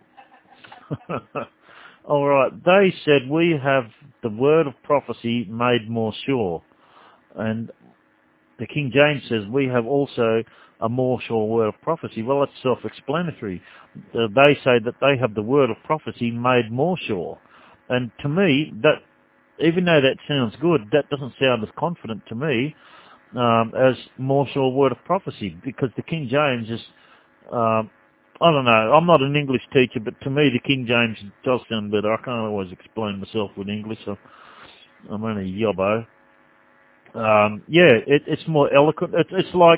all right, they said we have the word of prophecy made more sure. And the King James says we have also a more sure word of prophecy. Well, that's self-explanatory. Uh, they say that they have the word of prophecy made more sure. And to me, that, even though that sounds good, that doesn't sound as confident to me um, as more sure word of prophecy, because the King James is, uh, I don't know, I'm not an English teacher, but to me the King James does sound better. I can't always explain myself with English, so I'm only a yobbo. Um, yeah, it, it's more eloquent. It, it's like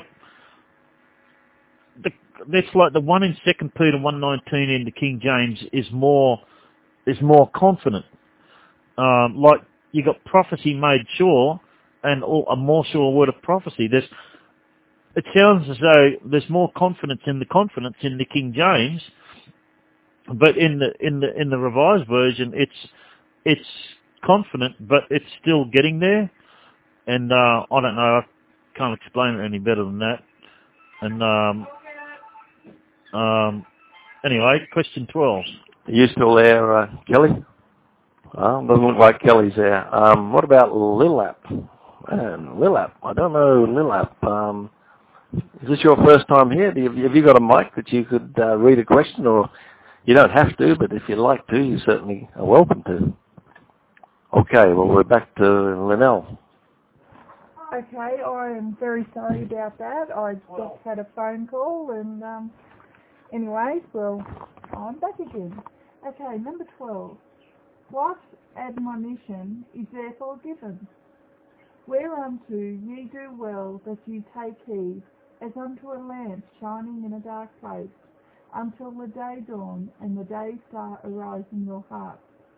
the, it's like the one in Second Peter one nineteen in the King James is more is more confident. Um, like you got prophecy made sure, and a more sure word of prophecy. There's, it sounds as though there's more confidence in the confidence in the King James, but in the in the in the Revised Version, it's it's confident, but it's still getting there. And uh, I don't know, I can't explain it any better than that. And um, um, anyway, question twelve. Are you still there, uh, Kelly? Well, doesn't look like Kelly's there. Um, what about Lilap? Man, Lilap. I don't know Lilap. Um, is this your first time here? Do you, have you got a mic that you could uh, read a question? Or you don't have to, but if you'd like to, you certainly are welcome to. Okay, well, we're back to Linnell. Okay, I am very sorry about that. I just had a phone call and um, anyway, well, I'm back again. Okay, number twelve. What admonition is therefore given? Whereunto ye do well that ye take heed, as unto a lamp shining in a dark place, until the day dawn and the day star arise in your hearts.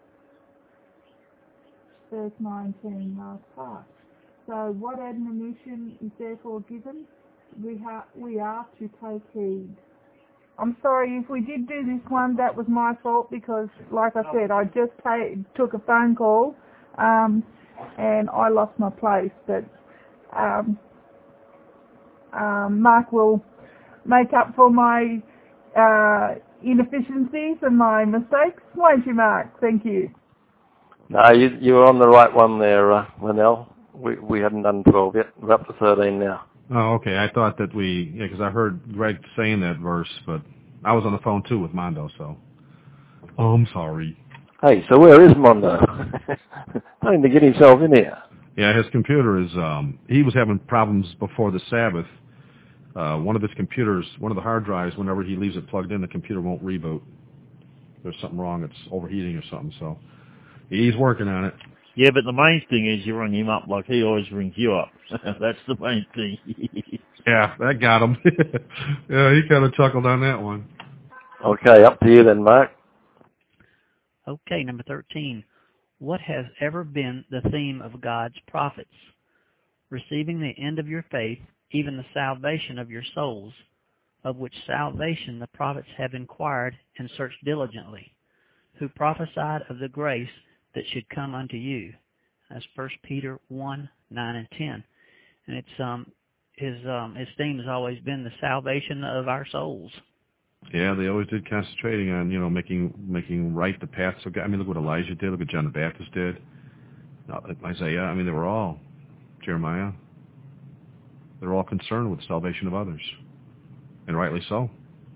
Verse nineteen, last part. So what admonition is therefore given? We, ha- we are to take heed. I'm sorry if we did do this one, that was my fault, because like I said, I just ta- took a phone call um, and I lost my place. But um, um, Mark will make up for my uh, inefficiencies and my mistakes, won't you, Mark? Thank you. No, you, you were on the right one there, uh, Linnell. We we hadn't done twelve yet. We're up to thirteen now. Oh, okay. I thought that we, yeah, because I heard Greg saying that verse, but I was on the phone too with Mondo, so. Oh, I'm sorry. Hey, so where is Mondo? Trying to get himself in here. Yeah, his computer is, um, he was having problems before the Sabbath. Uh, one of his computers, one of the hard drives, whenever he leaves it plugged in, the computer won't reboot. There's something wrong. It's overheating or something, so he's working on it. Yeah, but the main thing is you ring him up like he always rings you up. That's the main thing. Yeah, that got him. Yeah, he kind of chuckled on that one. Okay, up to you then, Mark. Okay, number thirteen. What has ever been the theme of God's prophets? Receiving the end of your faith, even the salvation of your souls, of which salvation the prophets have inquired and searched diligently, who prophesied of the grace that should come unto you. That's First Peter one, nine and ten. And it's um his um his theme has always been the salvation of our souls. Yeah, they always did concentrating on, you know, making making right the paths of God. I mean, look what Elijah did, look what John the Baptist did. Isaiah, I mean, they were all, Jeremiah, they were all concerned with the salvation of others. And rightly so.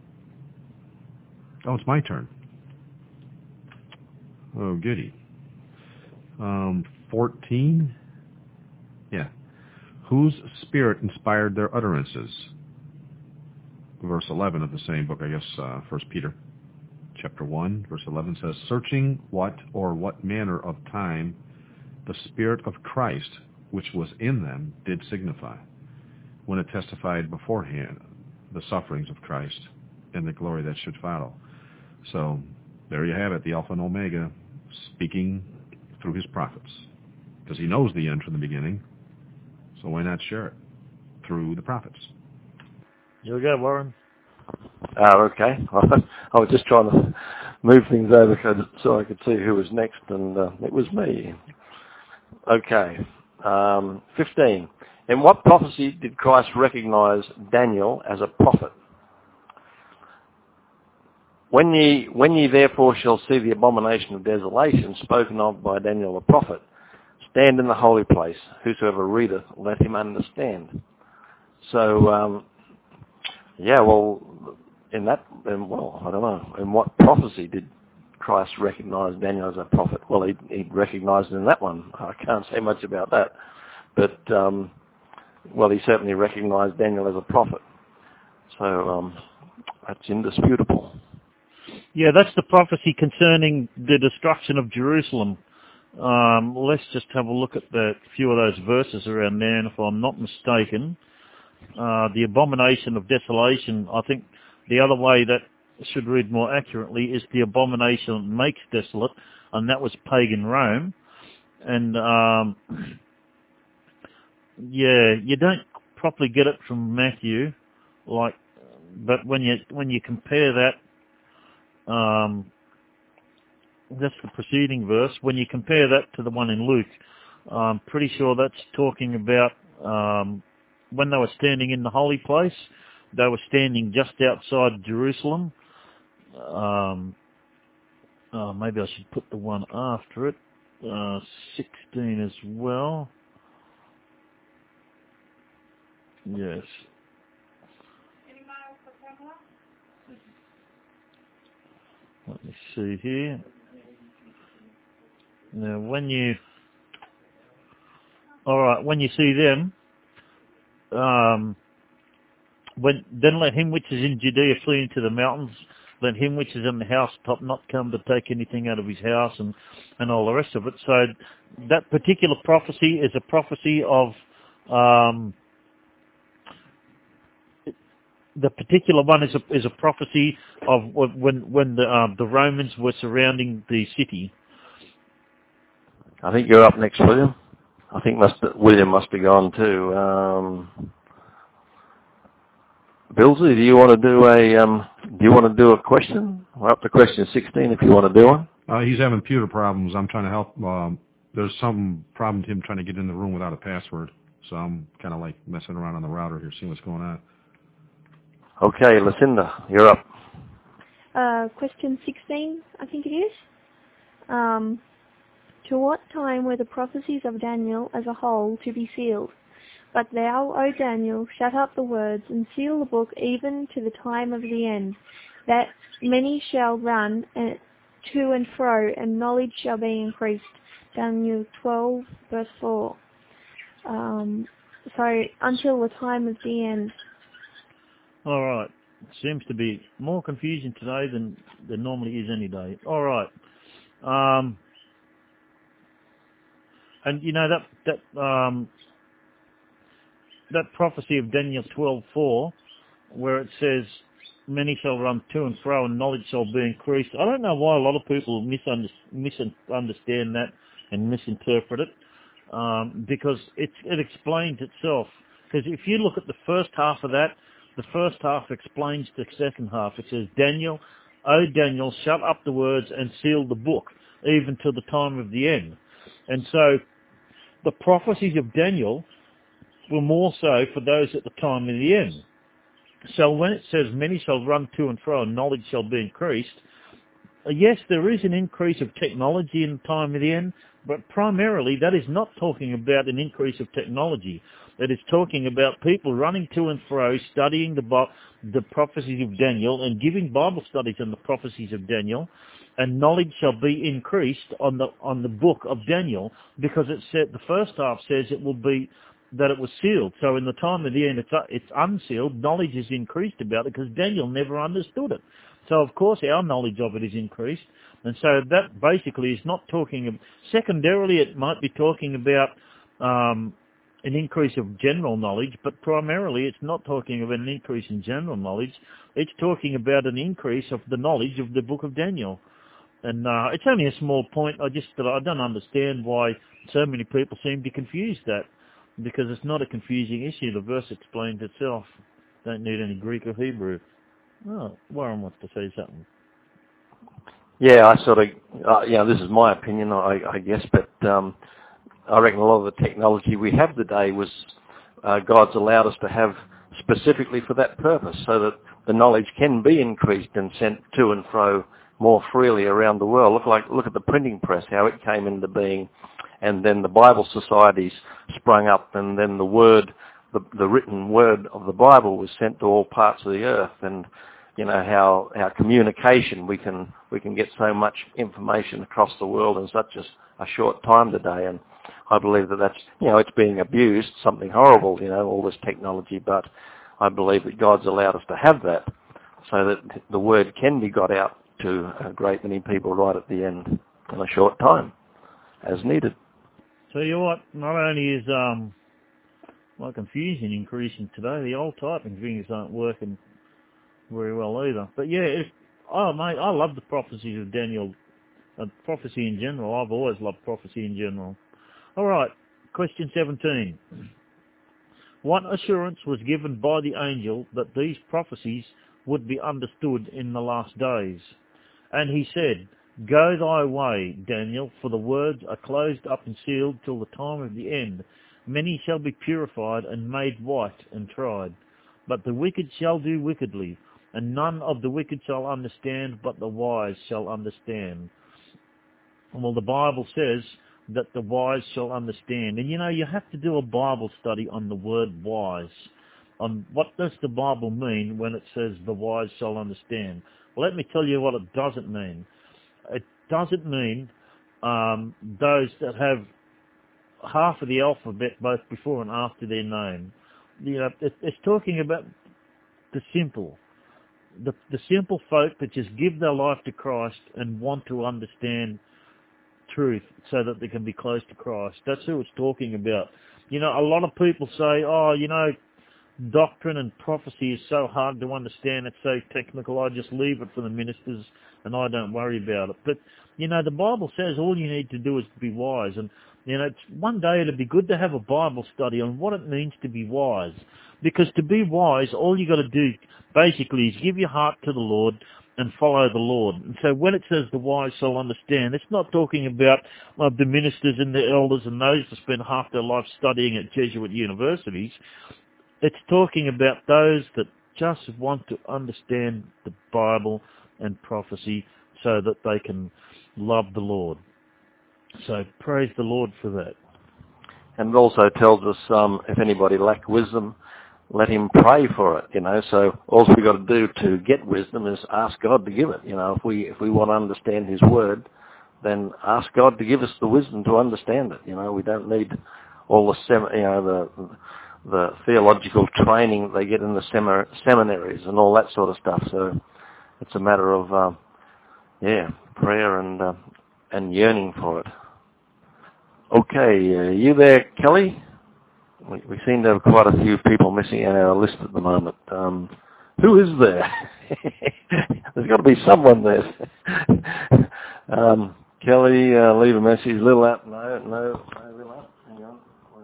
Oh, it's my turn. Oh, goody. Um, fourteen? Yeah. Whose spirit inspired their utterances? Verse eleven of the same book, I guess, uh, First Peter, chapter one, verse eleven says, searching what or what manner of time the Spirit of Christ which was in them did signify, when it testified beforehand the sufferings of Christ and the glory that should follow. So there you have it, the Alpha and Omega speaking through his prophets, because he knows the end from the beginning, so why not share it through the prophets? You go, Warren. Oh, okay. I was just trying to move things over so I could see who was next, and uh, it was me. Okay. Um, fifteen. In what prophecy did Christ recognize Daniel as a prophet? When ye, when ye therefore shall see the abomination of desolation spoken of by Daniel the prophet, stand in the holy place. Whosoever readeth, let him understand. So, um, yeah, well, in that, in, well, I don't know, in what prophecy did Christ recognize Daniel as a prophet? Well, he, he recognized in that one. I can't say much about that. But, um, well, he certainly recognized Daniel as a prophet. So, um, that's indisputable. Yeah, that's the prophecy concerning the destruction of Jerusalem. Um, let's just have a look at the few of those verses around there, and if I'm not mistaken, uh, the abomination of desolation, I think the other way that should read more accurately is the abomination that makes desolate, and that was pagan Rome. And, um, yeah, you don't properly get it from Matthew, like, but when you when you compare that, um, that's the preceding verse. When you compare that to the one in Luke, I'm pretty sure that's talking about um, when they were standing in the holy place. They were standing just outside Jerusalem. Um, oh, maybe I should put the one after it, uh, sixteen as well. Yes. Let me see here. Now, when you, all right, when you see them, um, when then let him which is in Judea flee into the mountains. Let him which is in the housetop not come to take anything out of his house, and and all the rest of it. So that particular prophecy is a prophecy of. Um, The particular one is a is a prophecy of when when the um, the Romans were surrounding the city. I think you're up next, William. I think must William must be gone too. Um, Billsy, do you want to do a um, do you want to do a question? We're up to question sixteen. If you want to do one. Uh, he's having computer problems. I'm trying to help. Um, there's some problem with him trying to get in the room without a password. So I'm kind of like messing around on the router here, seeing what's going on. Okay, Lucinda, you're up. Uh, question sixteen, I think it is. Um, to what time were the prophecies of Daniel as a whole to be sealed? But thou, O Daniel, shut up the words and seal the book even to the time of the end, that many shall run to and fro, and knowledge shall be increased. Daniel twelve, verse four. Um, so, until the time of the end. All right. Seems to be more confusion today than there normally is any day. All right. Um, and you know that that um, that prophecy of Daniel twelve four, where it says, "Many shall run to and fro, and knowledge shall be increased." I don't know why a lot of people misunder- misunderstand that and misinterpret it, um, because it it explains itself. Because if you look at the first half of that. The first half explains the second half. It says, Daniel, O Daniel, shut up the words and seal the book, even till the time of the end. And so the prophecies of Daniel were more so for those at the time of the end. So when it says, many shall run to and fro, and knowledge shall be increased, yes, there is an increase of technology in the time of the end, but primarily that is not talking about an increase of technology. That is talking about people running to and fro, studying the the prophecies of Daniel and giving Bible studies on the prophecies of Daniel, and knowledge shall be increased on the on the book of Daniel, because it said the first half says it will be that it was sealed. So in the time of the end, it's it's unsealed. Knowledge is increased about it because Daniel never understood it. So of course our knowledge of it is increased, and so that basically is not talking. Secondarily, it might be talking about um, an increase of general knowledge, but primarily it's not talking about an increase in general knowledge. It's talking about an increase of the knowledge of the book of Daniel. And uh, it's only a small point. I just I don't understand why so many people seem to confuse that, because it's not a confusing issue. The verse explains itself. Don't need any Greek or Hebrew. Oh, Warren wants to say something. Yeah, I sort of, uh, you know, this is my opinion, I, I guess, but um, I reckon a lot of the technology we have today was uh, God's allowed us to have specifically for that purpose, so that the knowledge can be increased and sent to and fro more freely around the world. Look like look at the printing press, how it came into being, and then the Bible societies sprung up, and then the word, the, the written word of the Bible was sent to all parts of the earth, and you know how how communication we can we can get so much information across the world in such a, a short time today, and I believe that that's you know it's being abused, something horrible, you know, all this technology, but I believe that God's allowed us to have that, so that the word can be got out to a great many people right at the end in a short time, as needed. So you know what? Not only is um, my confusion increasing today, the old typing things aren't working very well either. But yeah, if, oh mate, I love the prophecies of Daniel, uh, prophecy in general. I've always loved prophecy in general. All right, question seventeen. What assurance was given by the angel that these prophecies would be understood in the last days? And he said, Go thy way, Daniel, for the words are closed up and sealed till the time of the end. Many shall be purified and made white and tried. But the wicked shall do wickedly, and none of the wicked shall understand, but the wise shall understand. Well, the Bible says that the wise shall understand. And you know, you have to do a Bible study on the word wise. On what does the Bible mean when it says the wise shall understand? Well, let me tell you what it doesn't mean. It doesn't mean um, those that have half of the alphabet both before and after their name. You know, it, it's talking about the simple, the, the simple folk that just give their life to Christ and want to understand truth so that they can be close to Christ. That's who it's talking about. You know, a lot of people say, oh, you know, doctrine and prophecy is so hard to understand, it's so technical, I just leave it for the ministers and I don't worry about it. But, you know, the Bible says all you need to do is to be wise. And, you know, it's, one day it'd be good to have a Bible study on what it means to be wise. Because to be wise, all you got to do basically is give your heart to the Lord and follow the Lord. And so when it says the wise shall understand, it's not talking about uh, the ministers and the elders and those that spend half their life studying at Jesuit universities. It's talking about those that just want to understand the Bible and prophecy so that they can love the Lord. So praise the Lord for that. And it also tells us um, if anybody lack wisdom, let him pray for it, you know. So all we've got to do to get wisdom is ask God to give it. You know, if we if we want to understand his word, then ask God to give us the wisdom to understand it. You know, we don't need all the, sem- you know, the... the theological training that they get in the sem- seminaries and all that sort of stuff. So it's a matter of, uh, yeah, prayer and uh, and yearning for it. Okay, uh, you there, Kelly? We, we seem to have quite a few people missing in our list at the moment. Um, who is there? There's got to be someone there. um, Kelly, uh, leave a message. Little up. No, no, no, little up. Hang on.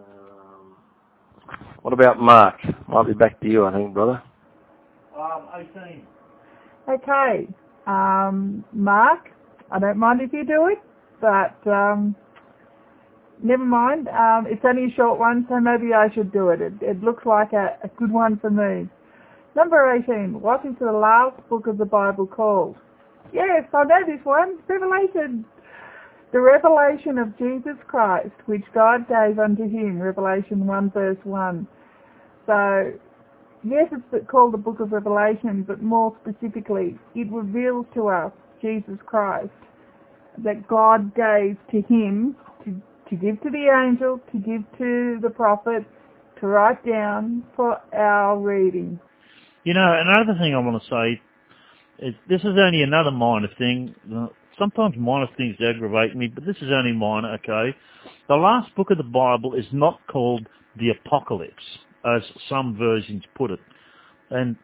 What about Mark? Might be back to you, I think, brother. Um, eighteen. Okay, um, Mark, I don't mind if you do it, but um, never mind. Um, it's only a short one, so maybe I should do it. It, it looks like a, a good one for me. Number eighteen, what is the last book of the Bible called? Yes, I know this one, Revelation. The revelation of Jesus Christ, which God gave unto him, Revelation one verse one. So, yes, it's called the book of Revelation, but more specifically, it reveals to us Jesus Christ, that God gave to him to, to give to the angel, to give to the prophet, to write down for our reading. You know, another thing I want to say is this is only another minor thing. sometimes minor things aggravate me, but this is only minor, okay? The last book of the Bible is not called the Apocalypse, as some versions put it. And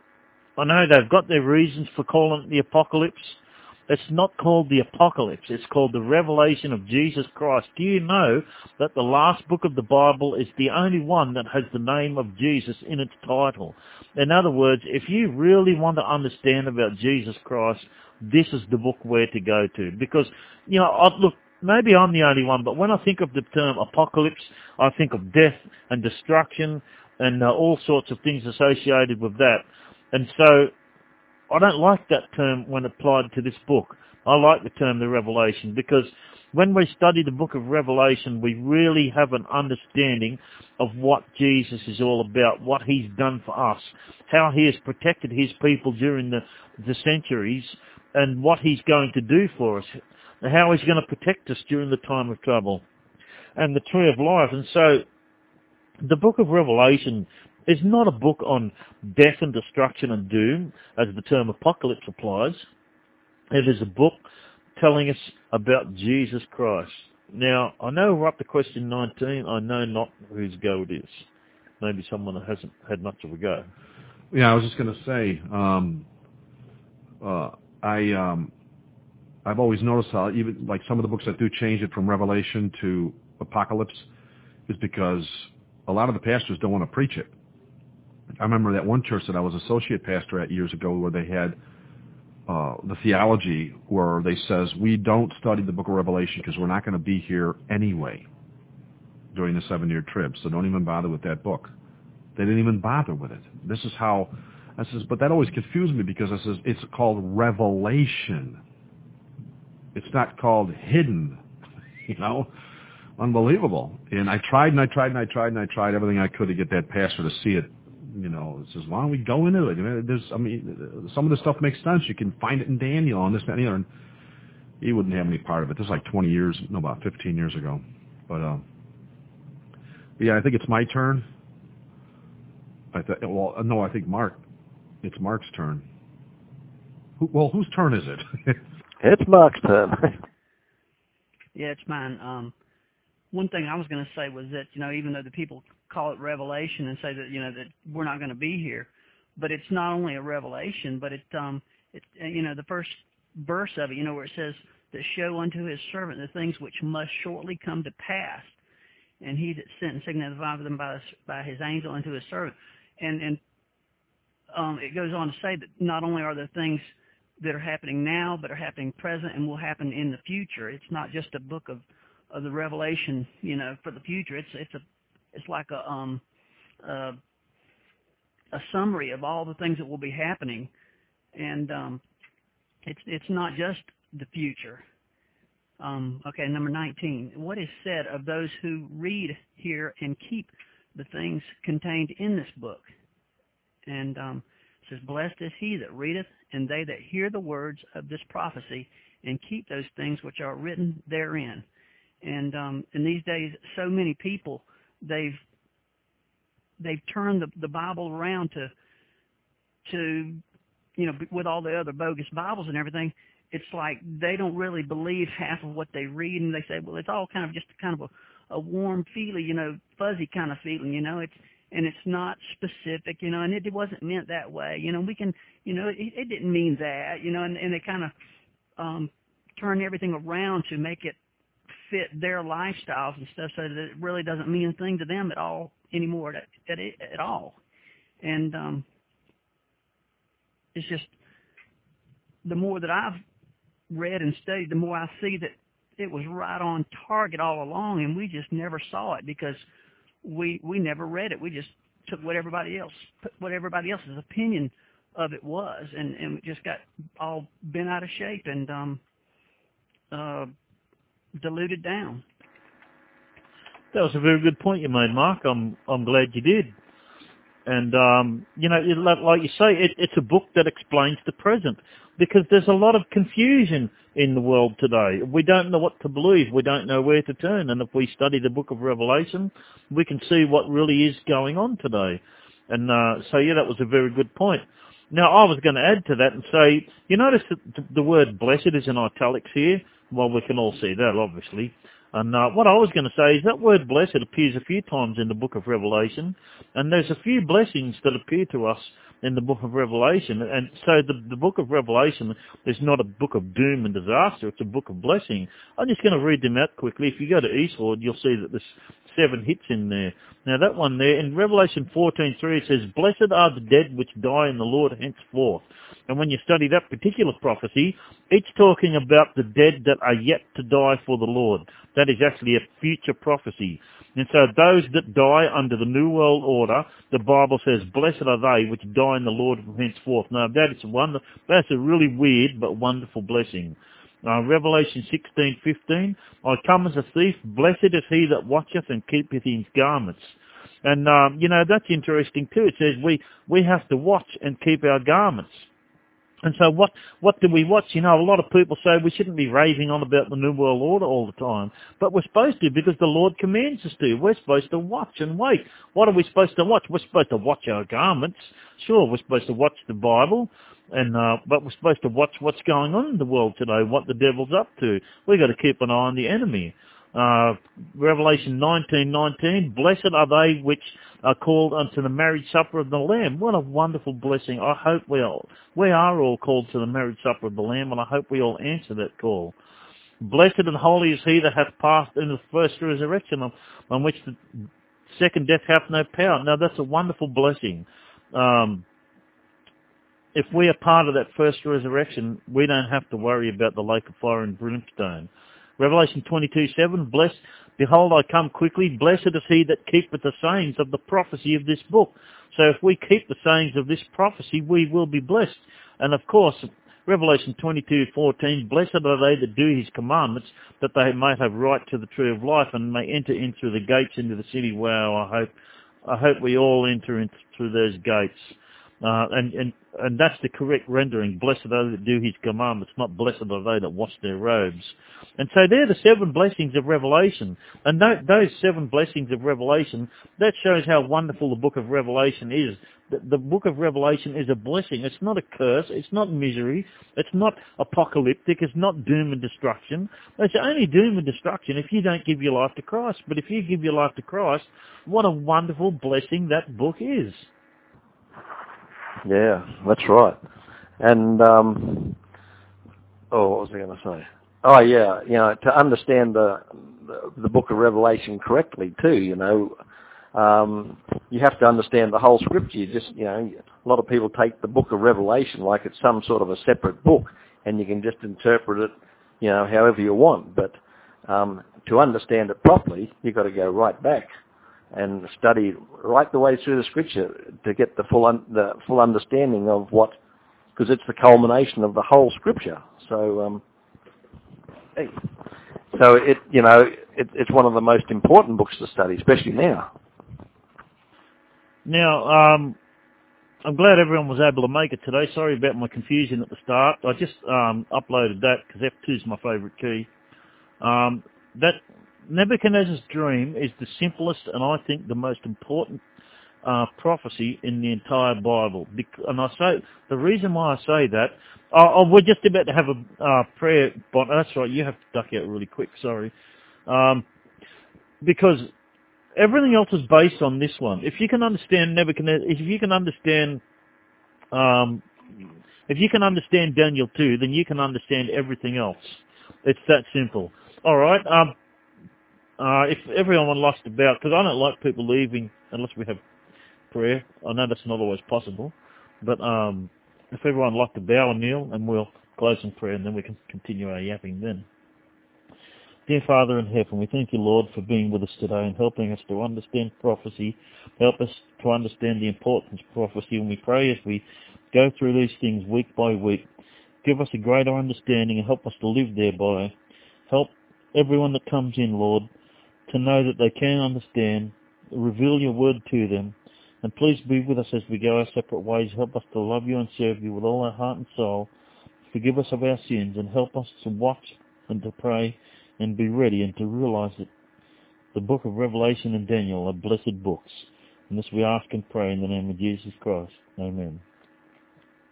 I know they've got their reasons for calling it the Apocalypse. It's not called the Apocalypse. It's called the Revelation of Jesus Christ. Do you know that the last book of the Bible is the only one that has the name of Jesus in its title? In other words, if you really want to understand about Jesus Christ, this is the book where to go to. Because, you know, I, look, maybe I'm the only one, but when I think of the term apocalypse, I think of death and destruction and uh, all sorts of things associated with that. And so I don't like that term when applied to this book. I like the term the Revelation, because when we study the book of Revelation, we really have an understanding of what Jesus is all about, what he's done for us, how he has protected his people during the, the centuries, and what he's going to do for us, and how he's going to protect us during the time of trouble, and the tree of life. And so the book of Revelation is not a book on death and destruction and doom, as the term apocalypse applies. It is a book telling us about Jesus Christ. Now, I know we're up to question nineteen. I know not whose go it is. Maybe someone that hasn't had much of a go. Yeah, I was just going to say, um, uh, I, um, I've always noticed how even like some of the books that do change it from Revelation to Apocalypse is because a lot of the pastors don't want to preach it. I remember that one church that I was associate pastor at years ago where they had uh, the theology where they says, we don't study the book of Revelation because we're not going to be here anyway during the seven-year trib, so don't even bother with that book. They didn't even bother with it. This is how, I says, but that always confused me because I says, it's called Revelation. It's not called hidden, you know, unbelievable. And I tried and I tried and I tried and I tried everything I could to get that pastor to see it. You know, it says, why don't we go into it? I mean, there's, I mean, some of the stuff makes sense. You can find it in Daniel and this, that, and the other. And he wouldn't have any part of it. This is like twenty years, no, about fifteen years ago. But, uh, yeah, I think it's my turn. I th- well, no, I think Mark. It's Mark's turn. Who, well, whose turn is it? It's Mark's turn. Yeah, it's mine. Um, one thing I was going to say was that, you know, even though the people call it revelation and say that, you know, that we're not going to be here, but it's not only a revelation, but it, um, it, you know, the first verse of it, you know, where it says, that show unto his servant the things which must shortly come to pass, and he that sent and signified them by, by his angel unto his servant. And, and um, it goes on to say that not only are there things that are happening now, but are happening present and will happen in the future. It's not just a book of, of the revelation, you know, for the future. It's it's a it's like a um uh, a summary of all the things that will be happening, and um, it's it's not just the future. Um, okay, number nineteen. What is said of those who read, hear, and keep the things contained in this book? And um, it says, blessed is he that readeth, and they that hear the words of this prophecy, and keep those things which are written therein. And um, in these days, so many people, they've they've turned the, the Bible around to to you know, with all the other bogus Bibles and everything. It's like they don't really believe half of what they read, and they say, well, it's all kind of just kind of a, a warm feeling, you know, fuzzy kind of feeling, you know. It's and it's not specific, you know, and it, it wasn't meant that way, you know. We can, you know, it, it didn't mean that, you know, and, and they kind of um, turn everything around to make it fit their lifestyles and stuff, so that it really doesn't mean a thing to them at all anymore, at, at, at all. And um, it's just the more that I've read and studied, the more I see that it was right on target all along, and we just never saw it because we we never read it. We just took what everybody else, what everybody else's opinion of it was, and, and it just got all bent out of shape and um, uh, diluted down. That was a very good point you made, Mark. I'm I'm glad you did. And, um, you know, it, like you say, it, it's a book that explains the present, because there's a lot of confusion in the world today. We don't know what to believe. We don't know where to turn. And if we study the book of Revelation, we can see what really is going on today. And uh, so, yeah, that was a very good point. now, I was going to add to that and say, you notice that the word blessed is in italics here? Well, we can all see that, obviously. And uh, what I was going to say is that word blessed appears a few times in the book of Revelation, and there's a few blessings that appear to us in the book of Revelation. And so the, the book of Revelation is not a book of doom and disaster, it's a book of blessing. I'm just going to read them out quickly. If you go to Eastward, you'll see that there's seven hits in there. Now that one there, in Revelation fourteen three, it says, "Blessed are the dead which die in the Lord henceforth." And when you study that particular prophecy, it's talking about the dead that are yet to die for the Lord. That is actually a future prophecy. And so those that die under the New World Order, the Bible says, "Blessed are they which die in the Lord from henceforth." Now that is wonderful. That's a really weird but wonderful blessing. Uh, Revelation sixteen fifteen, "I come as a thief, blessed is he that watcheth and keepeth his garments." And, um, you know, that's interesting too. It says we, we have to watch and keep our garments. And so what, what do we watch? You know, a lot of people say we shouldn't be raving on about the New World Order all the time. But we're supposed to, because the Lord commands us to. We're supposed to watch and wait. What are we supposed to watch? We're supposed to watch our garments. Sure, we're supposed to watch the Bible. And uh, but we're supposed to watch what's going on in the world today, what the devil's up to. We've got to keep an eye on the enemy. Uh, Revelation nineteen nineteen, "Blessed are they which are called unto the marriage supper of the Lamb." What a wonderful blessing. I hope we all, we are all called to the marriage supper of the Lamb, and I hope we all answer that call. "Blessed and holy is he that hath passed into the first resurrection, on, on which the second death hath no power." Now that's a wonderful blessing. Um, if we are part of that first resurrection, we don't have to worry about the lake of fire and brimstone. Revelation twenty-two seven, "Blessed, behold, I come quickly. Blessed is he that keepeth the sayings of the prophecy of this book." So if we keep the sayings of this prophecy, we will be blessed. And of course, Revelation twenty-two fourteen, "Blessed are they that do his commandments, that they may have right to the tree of life and may enter in through the gates into the city." Wow, I hope, I hope we all enter in through those gates. Uh, and, and, and that's the correct rendering. "Blessed are they that do his commandments," not "blessed are they that wash their robes." And so they're the seven blessings of Revelation. And th- those seven blessings of Revelation, that shows how wonderful the book of Revelation is. The, the book of Revelation is a blessing. It's not a curse. It's not misery. It's not apocalyptic. It's not doom and destruction. It's only doom and destruction if you don't give your life to Christ. But if you give your life to Christ, what a wonderful blessing that book is. Yeah, that's right. And, um, oh, what was I going to say? Oh, yeah, you know, to understand the, the the book of Revelation correctly, too, you know, um, you have to understand the whole scripture. You just, you know, a lot of people take the book of Revelation like it's some sort of a separate book, and you can just interpret it, you know, however you want. But um, to understand it properly, you've got to go right back and study right the way through the scripture to get the full un- the full understanding of what, because it's the culmination of the whole scripture. So, um, hey, so it you know it, it's one of the most important books to study, especially now. Now, um, I'm glad everyone was able to make it today. Sorry about my confusion at the start. I just um, uploaded that because F two is my favourite key. Um, that Nebuchadnezzar's dream is the simplest and I think the most important uh, prophecy in the entire Bible. And I say the reason why I say that, oh, oh we're just about to have a uh, prayer. But that's right, you have to duck out really quick. Sorry, um, because everything else is based on this one. If you can understand Nebuchadnezzar, if you can understand, um, if you can understand Daniel two, then you can understand everything else. It's that simple. All right. Um, Uh, if everyone lost about, because I don't like people leaving unless we have prayer. I know that's not always possible. But um, if everyone would like to bow and kneel, and we'll close in prayer, and then we can continue our yapping then. Dear Father in heaven, we thank you, Lord, for being with us today and helping us to understand prophecy. Help us to understand the importance of prophecy, and we pray as we go through these things week by week, give us a greater understanding and help us to live thereby. Help everyone that comes in, Lord, to know that they can understand, reveal your word to them, and please be with us as we go our separate ways. Help us to love you and serve you with all our heart and soul. Forgive us of our sins and help us to watch and to pray and be ready and to realize that the book of Revelation and Daniel are blessed books. And this we ask and pray in the name of Jesus Christ. Amen.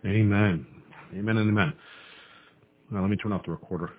Amen. Amen and amen. Now let me turn off the recorder.